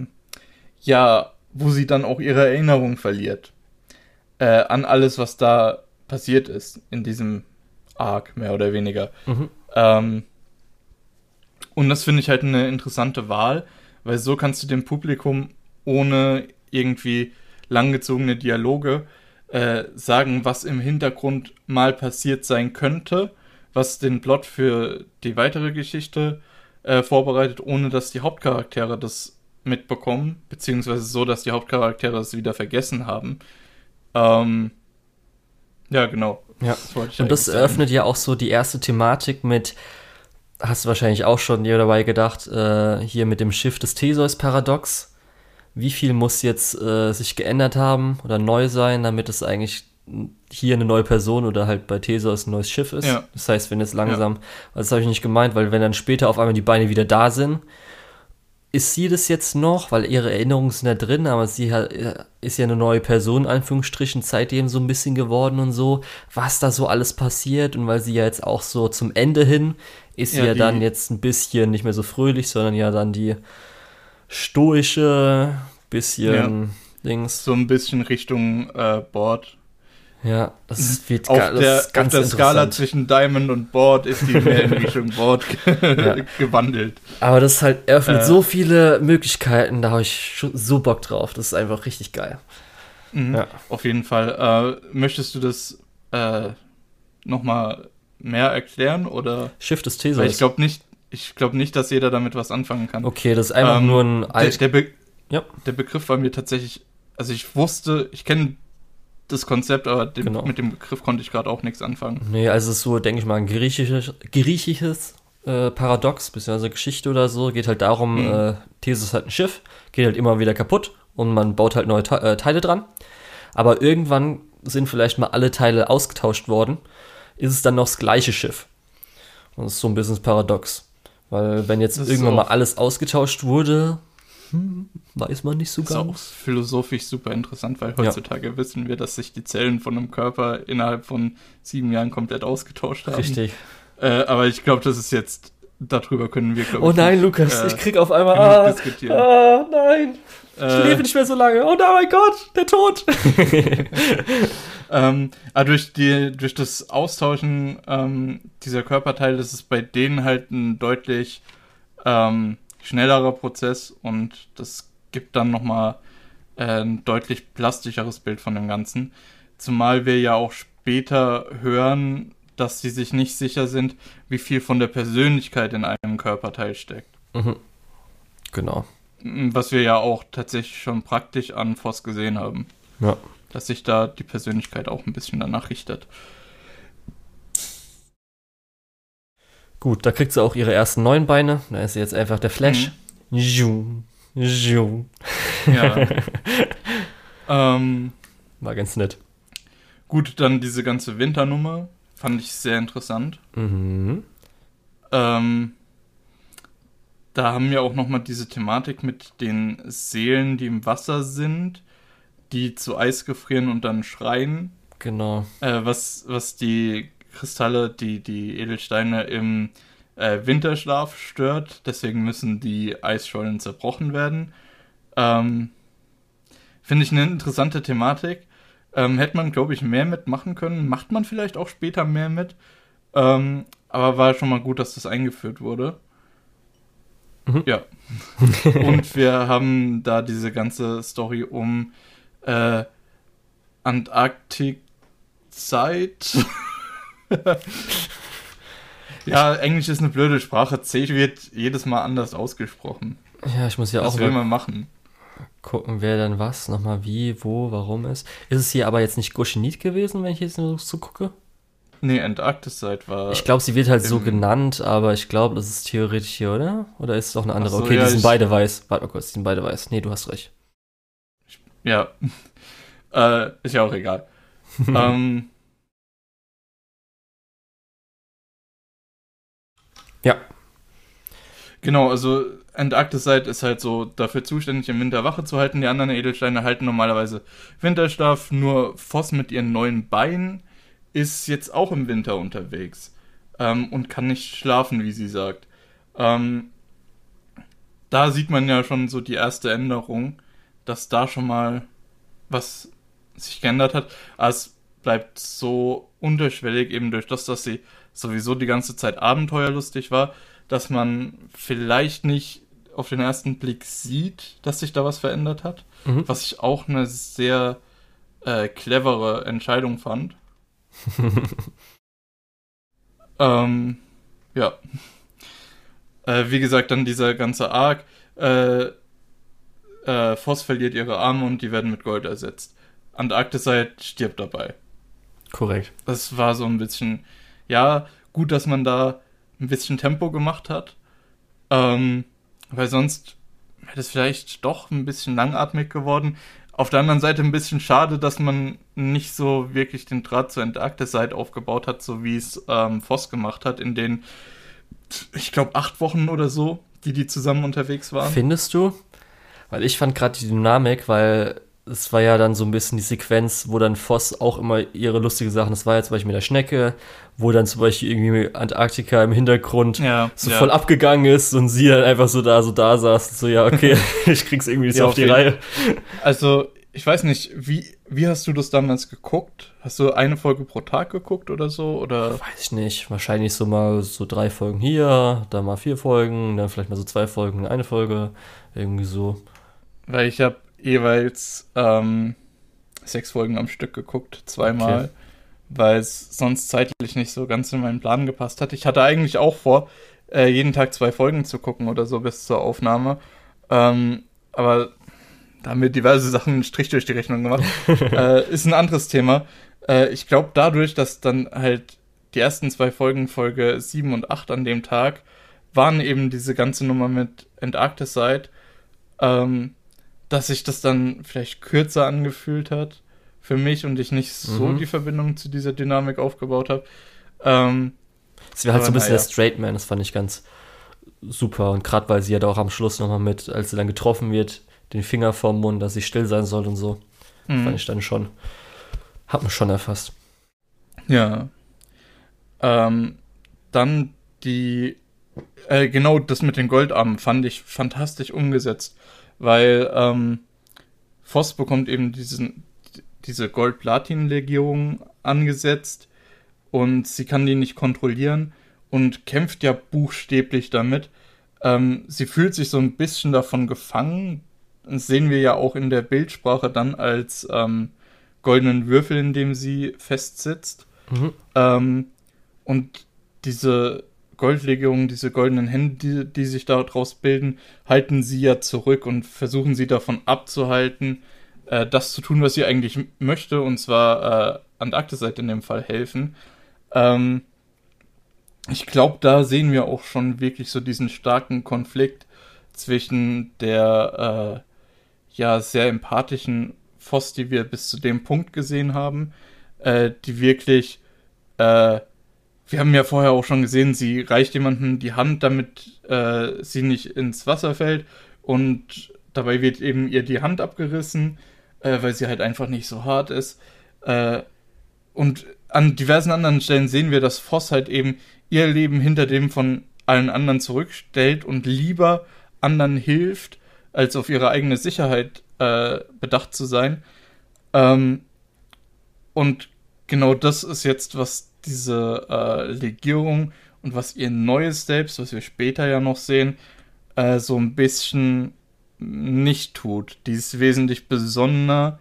wo sie dann auch ihre Erinnerung verliert. An alles, was da passiert ist in diesem Arc, mehr oder weniger. Und das finde ich halt eine interessante Wahl, weil so kannst du dem Publikum ohne irgendwie langgezogene Dialoge sagen, was im Hintergrund mal passiert sein könnte, was den Plot für die weitere Geschichte vorbereitet, ohne dass die Hauptcharaktere das mitbekommen, beziehungsweise so, dass die Hauptcharaktere es wieder vergessen haben. Ja, genau. Ja. Und das eröffnet ja auch so die erste Thematik mit, hast du wahrscheinlich auch schon dir dabei gedacht, hier mit dem Schiff des Theseus-Paradox. Wie viel muss jetzt sich geändert haben oder neu sein, damit es eigentlich hier eine neue Person oder halt bei Theseus ein neues Schiff ist. Ja. Das heißt, wenn jetzt langsam, das habe ich nicht gemeint, weil wenn dann später auf einmal die Beine wieder da sind, ist sie das jetzt noch, weil ihre Erinnerungen sind da drin, aber sie ist ja eine neue Person, in Anführungsstrichen, seitdem so ein bisschen geworden und so, was da so alles passiert und weil sie ja jetzt auch so zum Ende hin, ist sie ja dann jetzt ein bisschen nicht mehr so fröhlich, sondern ja dann die stoische, bisschen Dings. So ein bisschen Richtung Bord. Ja, das wird auf der Skala zwischen Diamond und Board ist die mehr in Richtung Board gewandelt. Aber das halt eröffnet so viele Möglichkeiten, da habe ich so Bock drauf. Das ist einfach richtig geil. Ja. Auf jeden Fall. Möchtest du das nochmal mehr erklären? Oder? Schiff des Theseus. Weil ich glaube nicht, dass jeder damit was anfangen kann. Okay, das ist einfach nur ein Der Begriff war mir tatsächlich, also ich kenne das Konzept, aber mit dem Begriff konnte ich gerade auch nichts anfangen. Nee, also es ist so, denke ich mal, ein griechisches Paradox, beziehungsweise Geschichte oder so. Geht halt darum, Theseus hat ein Schiff, geht halt immer wieder kaputt und man baut halt neue Teile dran. Aber irgendwann sind vielleicht mal alle Teile ausgetauscht worden, ist es dann noch das gleiche Schiff. Und das ist so ein bisschen das Paradox. Weil wenn jetzt irgendwann mal alles ausgetauscht wurde, weiß man nicht so ganz. Das ist auch philosophisch super interessant, weil heutzutage wissen wir, dass sich die Zellen von einem Körper innerhalb von 7 Jahren komplett ausgetauscht haben. Richtig. Aber ich glaube, das ist jetzt, darüber können wir, glaube ich, nein, Lukas, ich krieg auf einmal, diskutieren. Nein, ich lebe nicht mehr so lange. Oh nein, mein Gott, der Tod. Durch das Austauschen dieser Körperteile ist es bei denen halt ein deutlich schnellerer Prozess und das gibt dann nochmal ein deutlich plastischeres Bild von dem Ganzen. Zumal wir ja auch später hören, dass sie sich nicht sicher sind, wie viel von der Persönlichkeit in einem Körperteil steckt. Mhm. Genau. Was wir ja auch tatsächlich schon praktisch an Voss gesehen haben. Ja. Dass sich da die Persönlichkeit auch ein bisschen danach richtet. Gut, da kriegt sie auch ihre ersten 9 Beine. Da ist sie jetzt einfach der Flash. Ja. War ganz nett. Gut, dann diese ganze Winternummer fand ich sehr interessant. Mhm. Da haben wir auch nochmal diese Thematik mit den Seelen, die im Wasser sind, die zu Eis gefrieren und dann schreien. Genau. Was die Kristalle, die Edelsteine im Winterschlaf stört. Deswegen müssen die Eisschollen zerbrochen werden. Finde ich eine interessante Thematik. Hätte man, glaube ich, mehr mitmachen können. Macht man vielleicht auch später mehr mit. Aber war schon mal gut, dass das eingeführt wurde. Mhm. Ja. Und wir haben da diese ganze Story um Antarktik-Zeit. Ja, Englisch ist eine blöde Sprache. C wird jedes Mal anders ausgesprochen. Ja, ich muss ja Was auch will man machen? gucken, wer dann was, nochmal wie, wo, warum ist. Ist es hier aber jetzt nicht Goshenit gewesen, wenn ich jetzt nur so gucke? Nee, Antarkteszeit war. Ich glaube, sie wird halt so genannt, aber ich glaube, das ist theoretisch hier, oder? Oder ist es auch eine andere? So, Okay, ja, die sind beide weiß. Warte mal kurz, die sind beide weiß. Nee, du hast recht. Ja. Ist ja auch egal. Ja. Genau, also Antarkteszeit ist halt so dafür zuständig, im Winter Wache zu halten. Die anderen Edelsteine halten normalerweise Winterschlaf. Nur Voss mit ihren neuen Beinen ist jetzt auch im Winter unterwegs und kann nicht schlafen, wie sie sagt. Da sieht man ja schon so die erste Änderung, dass da schon mal was sich geändert hat. Aber es bleibt so unterschwellig, eben durch das, dass sie sowieso die ganze Zeit abenteuerlustig war, dass man vielleicht nicht auf den ersten Blick sieht, dass sich da was verändert hat. Mhm. Was ich auch eine sehr clevere Entscheidung fand. Ja. Wie gesagt, dann dieser ganze Arc. Voss verliert ihre Arme und die werden mit Gold ersetzt. Antarkteszeit stirbt dabei. Korrekt. Das war so ein bisschen, ja, gut, dass man da ein bisschen Tempo gemacht hat. Weil sonst wäre das vielleicht doch ein bisschen langatmig geworden. Auf der anderen Seite ein bisschen schade, dass man nicht so wirklich den Draht zur Antarkteszeit aufgebaut hat, so wie es Voss gemacht hat, in den, ich glaube, 8 Wochen oder so, die zusammen unterwegs waren. Findest du? Weil ich fand gerade die Dynamik, weil es war ja dann so ein bisschen die Sequenz, wo dann Voss auch immer ihre lustige Sachen, das war ja zum Beispiel mit der Schnecke, wo dann zum Beispiel irgendwie Antarktika im Hintergrund voll abgegangen ist und sie dann einfach so da saß und so, ja, okay, ich krieg's irgendwie nicht auf die Reihe. Also, ich weiß nicht, wie hast du das damals geguckt? Hast du eine Folge pro Tag geguckt oder so? Oder? Weiß ich nicht, wahrscheinlich so mal so 3 Folgen hier, dann mal 4 Folgen, dann vielleicht mal so 2 Folgen, eine Folge, irgendwie so. Weil ich habe jeweils 6 Folgen am Stück geguckt, zweimal, okay, weil es sonst zeitlich nicht so ganz in meinen Plan gepasst hat. Ich hatte eigentlich auch vor, jeden Tag 2 Folgen zu gucken oder so bis zur Aufnahme, aber da haben wir diverse Sachen einen Strich durch die Rechnung gemacht. Ist ein anderes Thema. Ich glaube, dadurch, dass dann halt die ersten 2 Folgen, Folge 7 und 8 an dem Tag, waren eben diese ganze Nummer mit Antarkteszeit, dass sich das dann vielleicht kürzer angefühlt hat für mich und ich nicht so die Verbindung zu dieser Dynamik aufgebaut habe. Es wäre halt so ein bisschen der Straight Man, das fand ich ganz super. Und gerade weil sie ja da auch am Schluss nochmal mit, als sie dann getroffen wird, den Finger vorm Mund, dass sie still sein soll und so, fand ich dann schon, hat mich schon erfasst. Ja. Dann genau das mit den Goldarmen fand ich fantastisch umgesetzt. Weil Voss bekommt eben diese Gold-Platin-Legierung angesetzt und sie kann die nicht kontrollieren und kämpft ja buchstäblich damit. Sie fühlt sich so ein bisschen davon gefangen. Das sehen wir ja auch in der Bildsprache dann als goldenen Würfel, in dem sie festsitzt. Und diese Goldlegierungen, diese goldenen Hände, die sich daraus bilden, halten sie ja zurück und versuchen sie davon abzuhalten, das zu tun, was sie eigentlich möchte, und zwar Antarkteszeit in dem Fall helfen. Ich glaube, da sehen wir auch schon wirklich so diesen starken Konflikt zwischen der sehr empathischen Voss, die wir bis zu dem Punkt gesehen haben, die wirklich wir haben ja vorher auch schon gesehen, sie reicht jemandem die Hand, damit sie nicht ins Wasser fällt. Und dabei wird eben ihr die Hand abgerissen, weil sie halt einfach nicht so hart ist. Und an diversen anderen Stellen sehen wir, dass Voss halt eben ihr Leben hinter dem von allen anderen zurückstellt und lieber anderen hilft, als auf ihre eigene Sicherheit bedacht zu sein. Und genau das ist jetzt, was diese Legierung und was ihr neues Selbst, was wir später ja noch sehen, so ein bisschen nicht tut. Die ist wesentlich besonnener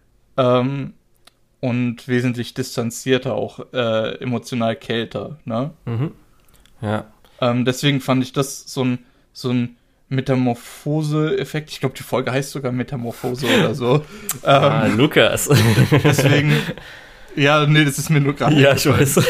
und wesentlich distanzierter, auch emotional kälter. Ne? Ja. Deswegen fand ich das so ein Metamorphose-Effekt. Ich glaube, die Folge heißt sogar Metamorphose oder so. Lukas. Deswegen, ja, nee, das ist mir nur gerade. Ja, ich weiß.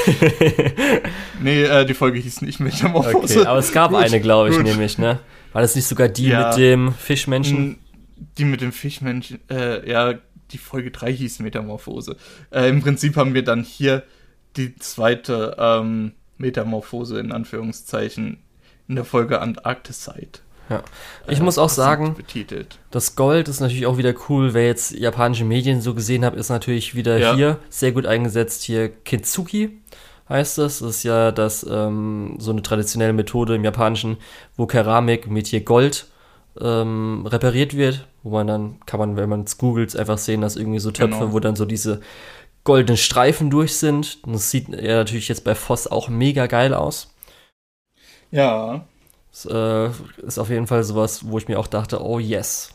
Nee, die Folge hieß nicht Metamorphose. Okay, aber es gab eine, glaube ich, nämlich, ne? War das nicht sogar die mit dem Fischmenschen? Die mit dem Fischmenschen, ja, die Folge 3 hieß Metamorphose. Im Prinzip haben wir dann hier die zweite Metamorphose in Anführungszeichen in der Folge Antarktiside. Ja, ich muss auch sagen, betitelt. Das Gold ist natürlich auch wieder cool. Wer jetzt japanische Medien so gesehen hat, ist natürlich wieder hier sehr gut eingesetzt. Hier Kintsugi heißt das. Das ist ja so eine traditionelle Methode im Japanischen, wo Keramik mit hier Gold repariert wird. Kann man, wenn man es googelt, einfach sehen, dass irgendwie so Töpfe, wo dann so diese goldenen Streifen durch sind. Und das sieht ja natürlich jetzt bei Voss auch mega geil aus. Ja. Das ist auf jeden Fall sowas, wo ich mir auch dachte, oh yes.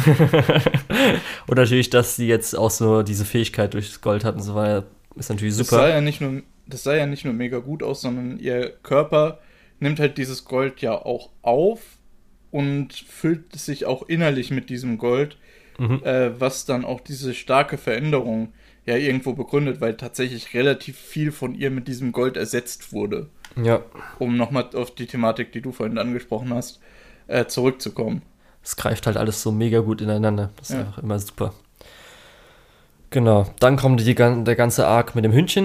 Und natürlich, dass sie jetzt auch so diese Fähigkeit durchs Gold hatten, so war, ist natürlich super. Das sah ja nicht nur mega gut aus, sondern ihr Körper nimmt halt dieses Gold ja auch auf und füllt sich auch innerlich mit diesem Gold, was dann auch diese starke Veränderung ja irgendwo begründet, weil tatsächlich relativ viel von ihr mit diesem Gold ersetzt wurde. Ja. Um nochmal auf die Thematik, die du vorhin angesprochen hast, zurückzukommen. Es greift halt alles so mega gut ineinander. Das ist einfach immer super. Genau. Dann kommt der ganze Arc mit dem Hündchen.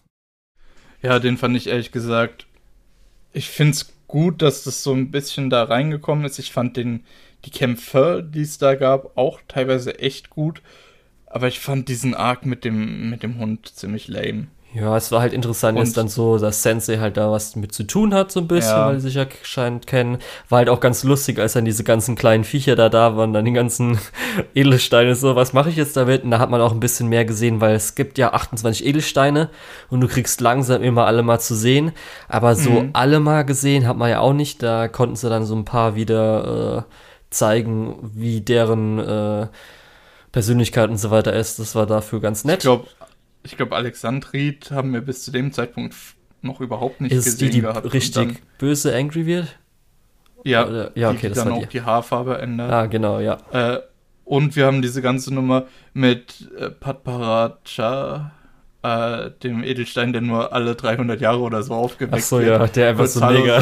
Ja, den fand ich ehrlich gesagt, ich finde es gut, dass das so ein bisschen da reingekommen ist. Ich fand die Kämpfe, die es da gab, auch teilweise echt gut. Aber ich fand diesen Arc mit dem Hund ziemlich lame. Ja, es war halt interessant, jetzt dann so, dass Sensei halt da was mit zu tun hat, so ein bisschen, weil die sich ja scheint kennen. War halt auch ganz lustig, als dann diese ganzen kleinen Viecher da waren, dann die ganzen Edelsteine, so, was mache ich jetzt damit? Und da hat man auch ein bisschen mehr gesehen, weil es gibt ja 28 Edelsteine und du kriegst langsam immer alle mal zu sehen. Aber so alle mal gesehen hat man ja auch nicht. Da konnten sie dann so ein paar wieder zeigen, wie deren Persönlichkeit und so weiter ist. Das war dafür ganz nett. Ich glaube, Alexandrid haben wir bis zu dem Zeitpunkt noch überhaupt nicht gesehen gehabt. Ist die richtig böse Angry wird? Ja, okay, das dann auch die Haarfarbe ändert. Ah, genau, ja. Und wir haben diese ganze Nummer mit Padparadscha, dem Edelstein, der nur alle 300 Jahre oder so aufgeweckt wird. Ach so, ja, der einfach so mega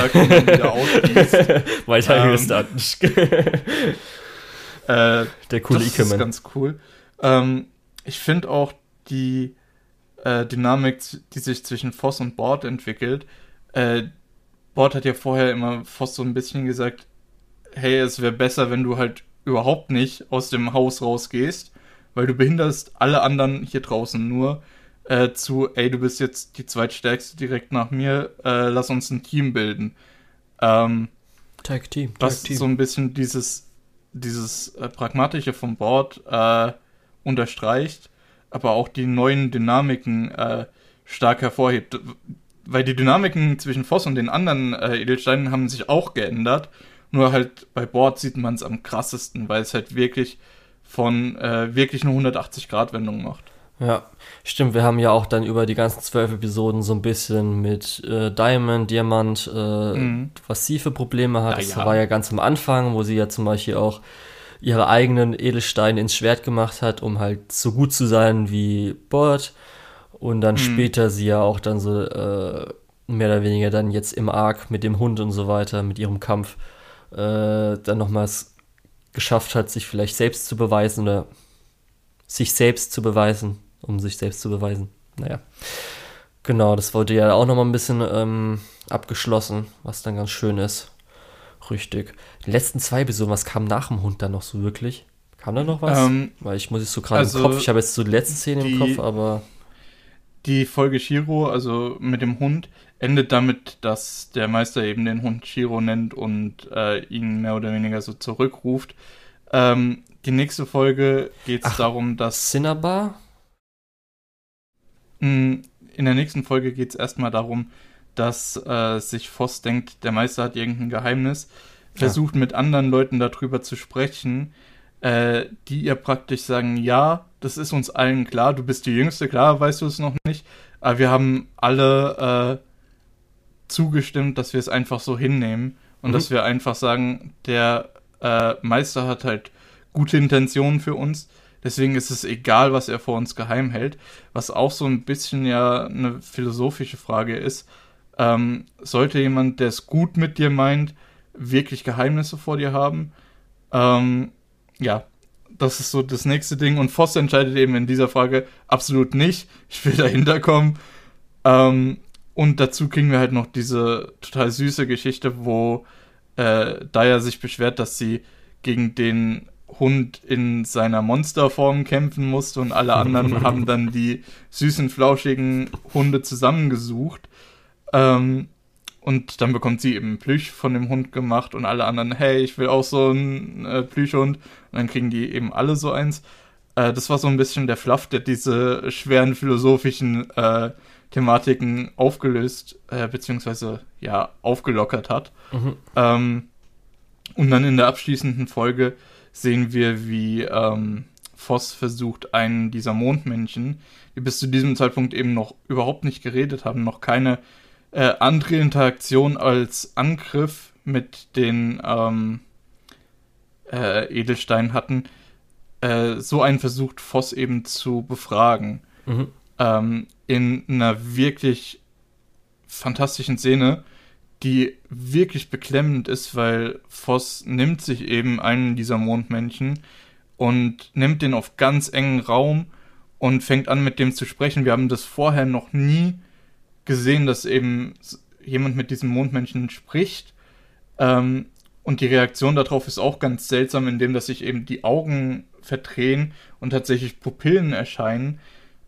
weiter der coole Ikemen. Das ist ganz cool. Ich finde auch die Dynamik, die sich zwischen Voss und Bord entwickelt. Bord hat ja vorher immer Voss so ein bisschen gesagt, hey, es wäre besser, wenn du halt überhaupt nicht aus dem Haus rausgehst, weil du behinderst alle anderen hier draußen nur ey, du bist jetzt die zweitstärkste direkt nach mir, lass uns ein Team bilden. Tag Team. Was so ein bisschen dieses Pragmatische vom Bord unterstreicht, aber auch die neuen Dynamiken stark hervorhebt. Weil die Dynamiken zwischen Voss und den anderen Edelsteinen haben sich auch geändert. Nur halt bei Bord sieht man es am krassesten, weil es halt wirklich wirklich eine 180-Grad-Wendung macht. Ja, stimmt. Wir haben ja auch dann über die ganzen 12 Episoden so ein bisschen mit Diamant, was sie für Probleme hat. Das war ja ganz am Anfang, wo sie ja zum Beispiel auch ihre eigenen Edelsteine ins Schwert gemacht hat, um halt so gut zu sein wie Bord. Und dann später sie ja auch dann so mehr oder weniger dann jetzt im Arc mit dem Hund und so weiter, mit ihrem Kampf, dann nochmals geschafft hat, sich vielleicht selbst zu beweisen oder sich selbst zu beweisen, um sich selbst zu beweisen. Naja, genau, das wurde ja auch nochmal ein bisschen abgeschlossen, was dann ganz schön ist. Richtig. Die letzten 2 Episoden, was kam nach dem Hund dann noch so wirklich? Kam da noch was? Weil ich muss jetzt so gerade im Kopf, ich habe jetzt so die letzten Szenen im Kopf, aber... Die Folge Shiro, also mit dem Hund, endet damit, dass der Meister eben den Hund Shiro nennt und ihn mehr oder weniger so zurückruft. Die nächste Folge geht es darum, dass... Cinnabar? In der nächsten Folge geht es erstmal darum, dass sich Voss denkt, der Meister hat irgendein Geheimnis, versucht mit anderen Leuten darüber zu sprechen, die ihr praktisch sagen, ja, das ist uns allen klar, du bist die Jüngste, klar, weißt du es noch nicht, aber wir haben alle zugestimmt, dass wir es einfach so hinnehmen und dass wir einfach sagen, der Meister hat halt gute Intentionen für uns, deswegen ist es egal, was er vor uns geheim hält, was auch so ein bisschen ja eine philosophische Frage ist. Sollte jemand, der es gut mit dir meint, wirklich Geheimnisse vor dir haben? Ja, das ist so das nächste Ding. Und Voss entscheidet eben in dieser Frage absolut nicht. Ich will dahinter kommen. Und dazu kriegen wir halt noch diese total süße Geschichte, wo Daya sich beschwert, dass sie gegen den Hund in seiner Monsterform kämpfen musste und alle anderen haben dann die süßen, flauschigen Hunde zusammengesucht. Und dann bekommt sie eben Plüsch von dem Hund gemacht und alle anderen, hey, ich will auch so einen Plüschhund. Und dann kriegen die eben alle so eins. Das war so ein bisschen der Fluff, der diese schweren philosophischen Thematiken aufgelöst, beziehungsweise ja, aufgelockert hat. Und dann in der abschließenden Folge sehen wir, wie Voss versucht, einen dieser Mondmännchen, die bis zu diesem Zeitpunkt eben noch überhaupt nicht geredet haben, noch keine andere Interaktion als Angriff mit den Edelsteinen hatten, so einen versucht Voss eben zu befragen. In einer wirklich fantastischen Szene, die wirklich beklemmend ist, weil Voss nimmt sich eben einen dieser Mondmännchen und nimmt den auf ganz engen Raum und fängt an, mit dem zu sprechen. Wir haben das vorher noch nie gesehen, dass eben jemand mit diesem Mondmännchen spricht. Und die Reaktion darauf ist auch ganz seltsam, indem dass sich eben die Augen verdrehen und tatsächlich Pupillen erscheinen.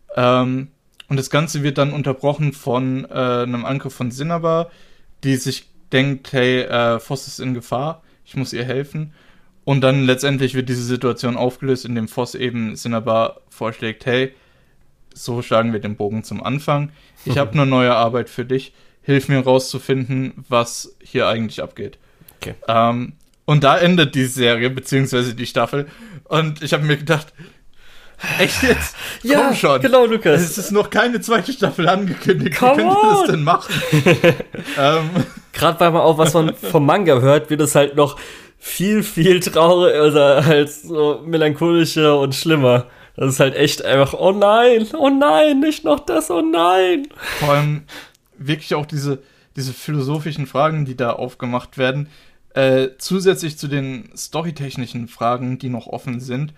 Und das Ganze wird dann unterbrochen von einem Angriff von Cinnabar, die sich denkt, hey, Voss ist in Gefahr, ich muss ihr helfen. Und dann letztendlich wird diese Situation aufgelöst, indem Voss eben Cinnabar vorschlägt, hey, so schlagen wir den Bogen zum Anfang. Ich habe eine neue Arbeit für dich. Hilf mir rauszufinden, was hier eigentlich abgeht. Okay. Und da endet die Serie, beziehungsweise die Staffel. Und ich habe mir gedacht, echt jetzt? Ja, komm schon. Genau, Lukas. Es ist noch keine zweite Staffel angekündigt. Come Wie könnt ihr das on. denn machen? Gerade weil man auch was vom Manga hört, wird es halt noch viel, viel trauriger, oder halt so melancholischer und schlimmer. Das ist halt echt einfach, oh nein, nicht noch das, oh nein. Vor allem wirklich auch diese philosophischen Fragen, die da aufgemacht werden, zusätzlich zu den storytechnischen Fragen, die noch offen sind,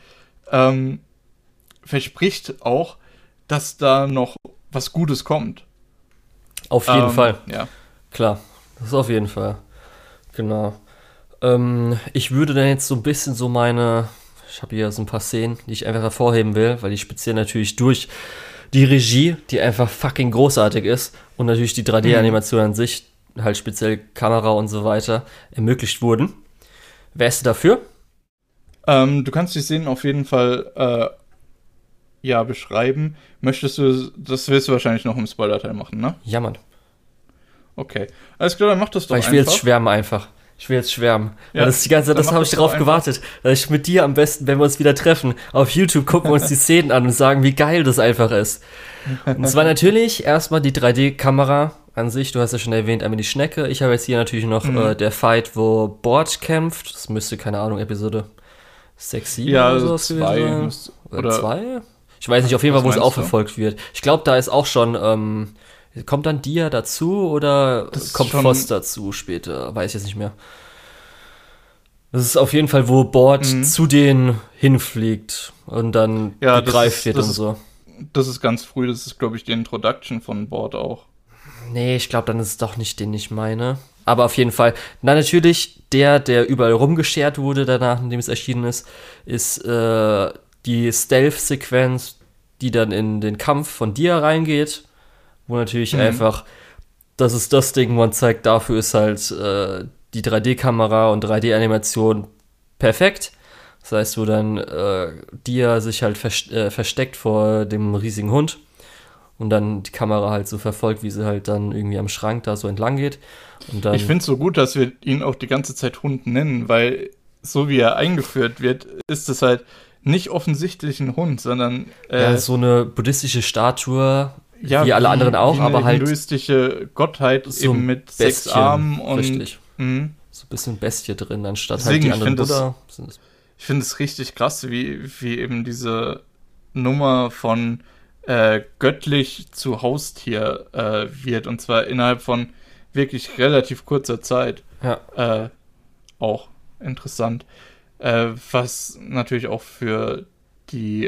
verspricht auch, dass da noch was Gutes kommt. Auf jeden Fall. Ja. Klar, das ist auf jeden Fall. Genau. Ich würde dann jetzt so ein bisschen ich habe hier so ein paar Szenen, die ich einfach hervorheben will, weil die speziell natürlich durch die Regie, die einfach fucking großartig ist und natürlich die 3D-Animation an sich, halt speziell Kamera und so weiter, ermöglicht wurden. Wärst du dafür? Du kannst die Szenen auf jeden Fall beschreiben. Das willst du wahrscheinlich noch im Spoiler-Teil machen, ne? Ja, Mann. Okay. Alles klar, dann mach das doch weil ich will jetzt schwärmen einfach. Ich will jetzt schwärmen. Ja, das ist die ganze Zeit, das habe ich darauf gewartet, dass ich mit dir am besten, wenn wir uns wieder treffen, auf YouTube gucken wir uns die Szenen an und sagen, wie geil das einfach ist. Und zwar natürlich erstmal die 3D-Kamera an sich. Du hast ja schon erwähnt, einmal die Schnecke. Ich habe jetzt hier natürlich noch der Fight, wo Bord kämpft. Das müsste, keine Ahnung, Episode 6, 7 oder sowas gewesen sein. Oder 2? Ich weiß nicht, auf jeden Fall, wo es auch verfolgt wird. Ich glaube, da ist auch schon, kommt dann Dia dazu oder kommt Voss dazu später? Weiß ich jetzt nicht mehr. Das ist auf jeden Fall, wo Bord zu denen hinfliegt und dann gegreift wird und so. Das ist ganz früh, das ist, glaube ich, die Introduction von Bord auch. Nee, ich glaube, dann ist es doch nicht den ich meine. Aber auf jeden Fall. Na, natürlich, der überall rumgeschert wurde danach, nachdem es erschienen ist die Stealth-Sequenz, die dann in den Kampf von Dia reingeht, wo natürlich einfach, das ist das Ding, man zeigt, dafür ist halt die 3D-Kamera und 3D-Animation perfekt. Das heißt, wo dann Dia sich halt versteckt vor dem riesigen Hund und dann die Kamera halt so verfolgt, wie sie halt dann irgendwie am Schrank da so entlang geht. Und dann, ich finde es so gut, dass wir ihn auch die ganze Zeit Hund nennen, weil so wie er eingeführt wird, ist es halt nicht offensichtlich ein Hund, sondern so eine buddhistische Statue, wie alle anderen auch, wie aber eine halt hinduistische Gottheit so eben mit 6 Armen und richtig. so ein bisschen Bestie drin, anstatt Deswegen, halt die anderen Buddha. Ich finde es richtig krass, wie eben diese Nummer von göttlich zu Haustier wird. Und zwar innerhalb von wirklich relativ kurzer Zeit. Ja. Auch interessant. Was natürlich auch für die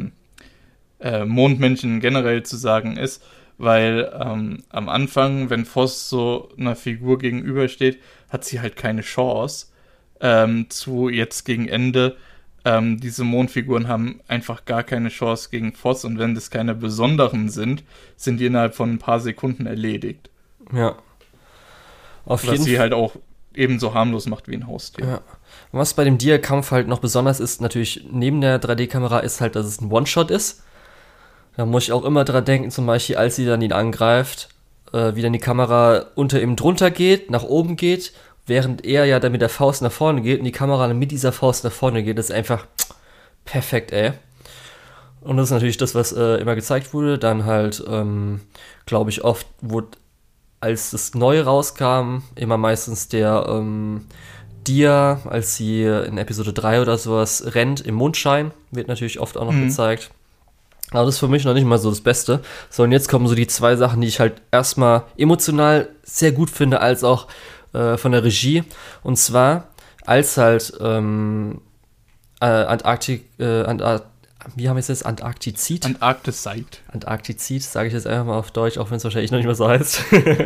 Mondmännchen generell zu sagen ist, weil am Anfang, wenn Voss so einer Figur gegenübersteht, hat sie halt keine Chance. Zu jetzt gegen Ende, diese Mondfiguren haben einfach gar keine Chance gegen Voss, und wenn das keine besonderen sind, sind die innerhalb von ein paar Sekunden erledigt. Ja. Was sie halt auch ebenso harmlos macht wie ein Haustier. Ja. Was bei dem Dia-Kampf halt noch besonders ist, natürlich neben der 3D-Kamera, ist halt, dass es ein One-Shot ist. Da muss ich auch immer dran denken, zum Beispiel, als sie dann ihn angreift, wie dann die Kamera unter ihm drunter geht, nach oben geht, während er ja dann mit der Faust nach vorne geht und die Kamera dann mit dieser Faust nach vorne geht. Das ist einfach perfekt, ey. Und das ist natürlich das, was immer gezeigt wurde. Dann halt, glaube ich, oft wurde, als das Neue rauskam, immer meistens der Dia, als sie in Episode 3 oder sowas rennt im Mondschein, wird natürlich oft auch noch gezeigt. Aber das ist für mich noch nicht mal so das Beste. So, und jetzt kommen so die zwei Sachen, die ich halt erstmal emotional sehr gut finde, als auch von der Regie. Und zwar, als halt wie haben wir es jetzt? Antarktizid, sage ich jetzt einfach mal auf Deutsch, auch wenn es wahrscheinlich noch nicht mehr so heißt.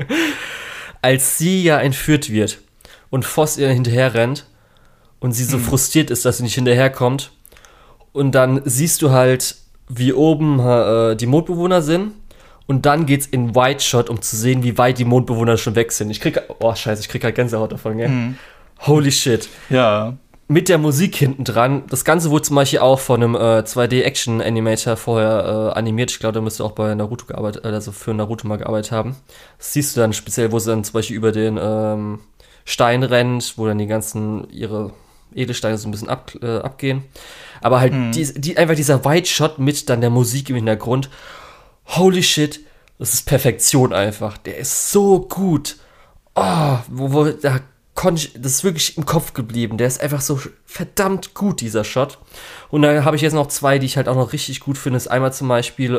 Als sie ja entführt wird und Voss ihr hinterher rennt und sie so frustriert ist, dass sie nicht hinterherkommt. Und dann siehst du halt, wie oben die Mondbewohner sind. Und dann geht's in Wide-Shot, um zu sehen, wie weit die Mondbewohner schon weg sind. Ich krieg halt Gänsehaut davon, gell? Holy shit. Ja. Mit der Musik hinten dran. Das Ganze wurde zum Beispiel auch von einem 2D-Action-Animator vorher animiert. Ich glaube, der müsste auch bei Naruto gearbeitet, also für Naruto mal gearbeitet haben. Das siehst du dann speziell, wo sie dann zum Beispiel über den Stein rennt, wo dann die ganzen ihre Edelsteine so ein bisschen abgehen. Aber halt einfach dieser Wide-Shot mit dann der Musik im Hintergrund. Holy shit, das ist Perfektion einfach. Der ist so gut. Oh, da konnte ich, das ist wirklich im Kopf geblieben. Der ist einfach so verdammt gut, dieser Shot. Und da habe ich jetzt noch zwei, die ich halt auch noch richtig gut finde. Das ist einmal zum Beispiel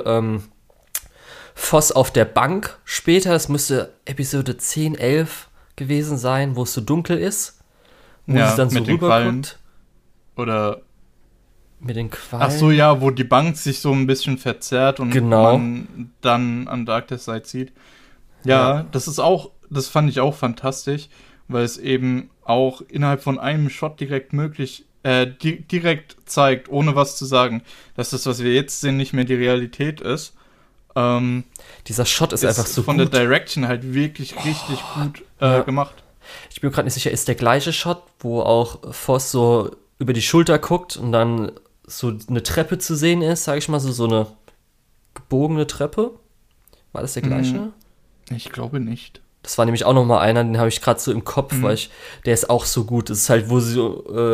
Voss auf der Bank später. Das müsste Episode 10, 11 gewesen sein, wo es so dunkel ist. Wo sie dann so rüberguckt. Oder mit den Quallen. Ach so, ja, wo die Bank sich so ein bisschen verzerrt und man dann Antarktis-Seite sieht. Ja, das fand ich auch fantastisch, weil es eben auch innerhalb von einem Shot direkt direkt zeigt, ohne was zu sagen, dass das, was wir jetzt sehen, nicht mehr die Realität ist. Dieser Shot ist einfach so von gut. Der Direction halt wirklich richtig gut gemacht. Ich bin mir gerade nicht sicher, ist der gleiche Shot, wo auch Voss so über die Schulter guckt und dann so eine Treppe zu sehen ist, sage ich mal, so eine gebogene Treppe? War das der gleiche? Ich glaube nicht. Das war nämlich auch noch mal einer, den habe ich gerade so im Kopf, weil der ist auch so gut. Das ist halt, wo sie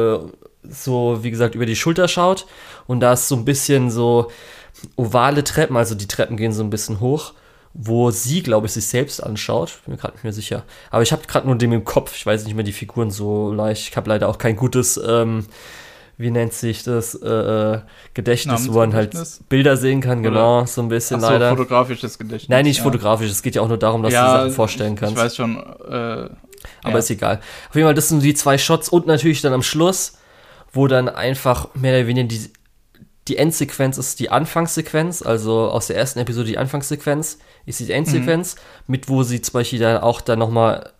so, wie gesagt, über die Schulter schaut und da ist so ein bisschen so ovale Treppen, also die Treppen gehen so ein bisschen hoch, wo sie, glaube ich, sich selbst anschaut. Bin mir gerade nicht mehr sicher. Aber ich habe gerade nur den im Kopf. Ich weiß nicht mehr die Figuren so leicht. Ich habe leider auch kein gutes wie nennt sich das, Gedächtnis, wo man halt Bilder sehen kann, genau, so ein bisschen leider. Fotografisches Gedächtnis. Nein, nicht fotografisch, es geht ja auch nur darum, dass du Sachen vorstellen kannst. Ich weiß schon. Aber ist egal. Auf jeden Fall, das sind die zwei Shots und natürlich dann am Schluss, wo dann einfach mehr oder weniger die Endsequenz ist die Anfangssequenz, also aus der ersten Episode die Anfangssequenz ist die Endsequenz, mit wo sie zum Beispiel dann auch dann nochmal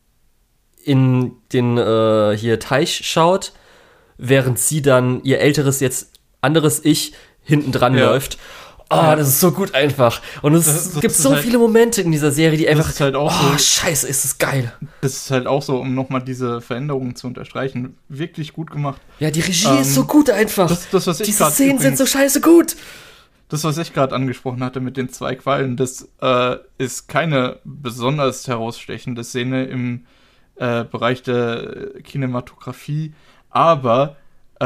in den hier Teich schaut, während sie dann ihr älteres, jetzt anderes Ich hinten dran läuft. Das ist so gut einfach. Und es gibt so viele Momente in dieser Serie, die einfach, das ist halt auch so, scheiße, ist das geil. Das ist halt auch so, um nochmal diese Veränderungen zu unterstreichen, wirklich gut gemacht. Ja, die Regie ist so gut einfach. Diese Szenen sind so scheiße gut. Das, was ich gerade angesprochen hatte mit den zwei Quallen, das ist keine besonders herausstechende Szene im Bereich der Kinematografie, aber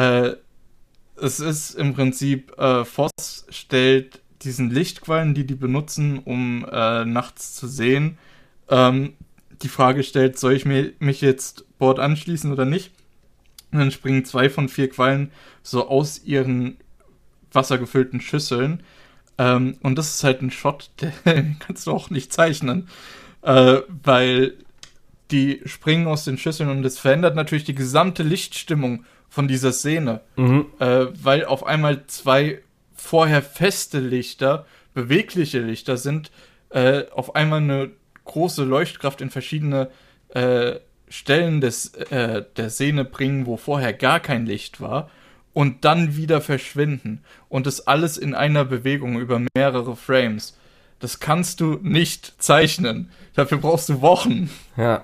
es ist im Prinzip, Voss stellt diesen Lichtquallen, die benutzen, um nachts zu sehen, die Frage stellt, soll ich mich jetzt Bord anschließen oder nicht. Und dann springen 2 von 4 Quallen so aus ihren wassergefüllten Schüsseln. Und das ist halt ein Shot, den kannst du auch nicht zeichnen. Weil die springen aus den Schüsseln und es verändert natürlich die gesamte Lichtstimmung von dieser Szene. Weil auf einmal 2 vorher feste Lichter, bewegliche Lichter sind, auf einmal eine große Leuchtkraft in verschiedene Stellen der Szene bringen, wo vorher gar kein Licht war und dann wieder verschwinden. Und das alles in einer Bewegung über mehrere Frames. Das kannst du nicht zeichnen. Dafür brauchst du Wochen. Ja.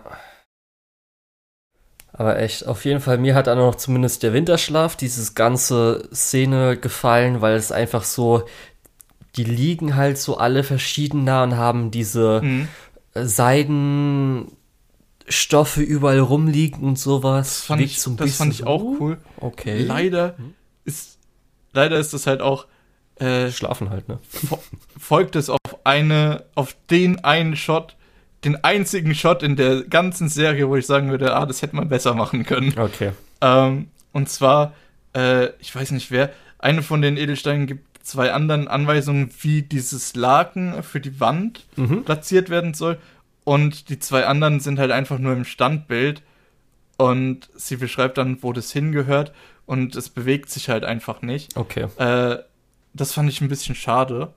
Aber echt, auf jeden Fall, mir hat dann noch zumindest der Winterschlaf, dieses ganze Szene gefallen, weil es einfach so, die liegen halt so alle verschiedener und haben diese Seidenstoffe überall rumliegen und sowas. Das fand ich auch cool. Okay. Leider ist das halt auch Schlafen halt, ne? Folgt es auf den einen Shot, den einzigen Shot in der ganzen Serie, wo ich sagen würde, das hätte man besser machen können. Okay. Und zwar, ich weiß nicht wer, eine von den Edelsteinen gibt 2 anderen Anweisungen, wie dieses Laken für die Wand platziert werden soll. Und die 2 anderen sind halt einfach nur im Standbild. Und sie beschreibt dann, wo das hingehört. Und es bewegt sich halt einfach nicht. Okay. Das fand ich ein bisschen schade.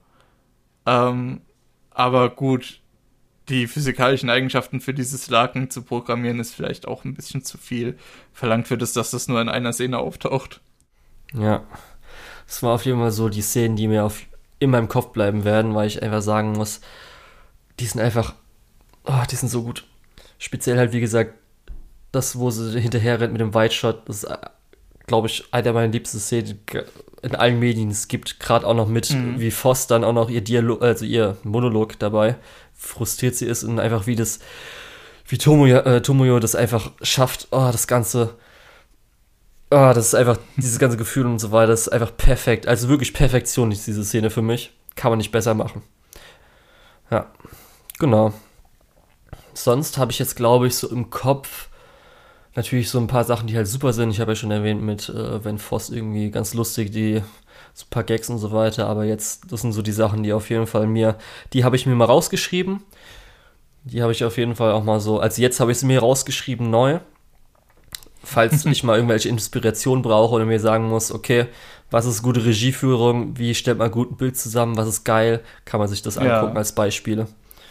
Aber gut, die physikalischen Eigenschaften für dieses Laken zu programmieren, ist vielleicht auch ein bisschen zu viel verlangt wird, dass das nur in einer Szene auftaucht. Ja, das war auf jeden Fall so die Szenen, die mir in meinem Kopf bleiben werden, weil ich einfach sagen muss, die sind einfach, die sind so gut. Speziell halt, wie gesagt, das, wo sie hinterher rennt mit dem Wide Shot, das ist, glaube ich, einer meiner liebsten Szenen in allen Medien. Es gibt gerade auch noch mit, wie Voss dann auch noch ihr Monolog dabei frustriert sie ist und einfach wie Tomoyo das einfach schafft, das Ganze, das ist einfach, dieses ganze Gefühl und so weiter, das ist einfach perfekt, also wirklich Perfektion ist diese Szene für mich, kann man nicht besser machen. Ja, genau. Sonst habe ich jetzt, glaube ich, so im Kopf natürlich so ein paar Sachen, die halt super sind. Ich habe ja schon erwähnt mit, wenn Voss irgendwie ganz lustig, so ein paar Gags und so weiter, aber jetzt, das sind so die Sachen, die auf jeden Fall die habe ich mir mal rausgeschrieben. Die habe ich auf jeden Fall auch mal so, also jetzt habe ich sie mir rausgeschrieben neu. Falls ich mal irgendwelche Inspiration brauche oder mir sagen muss, okay, was ist gute Regieführung, wie stellt man gut ein Bild zusammen, was ist geil, kann man sich das angucken als Beispiele.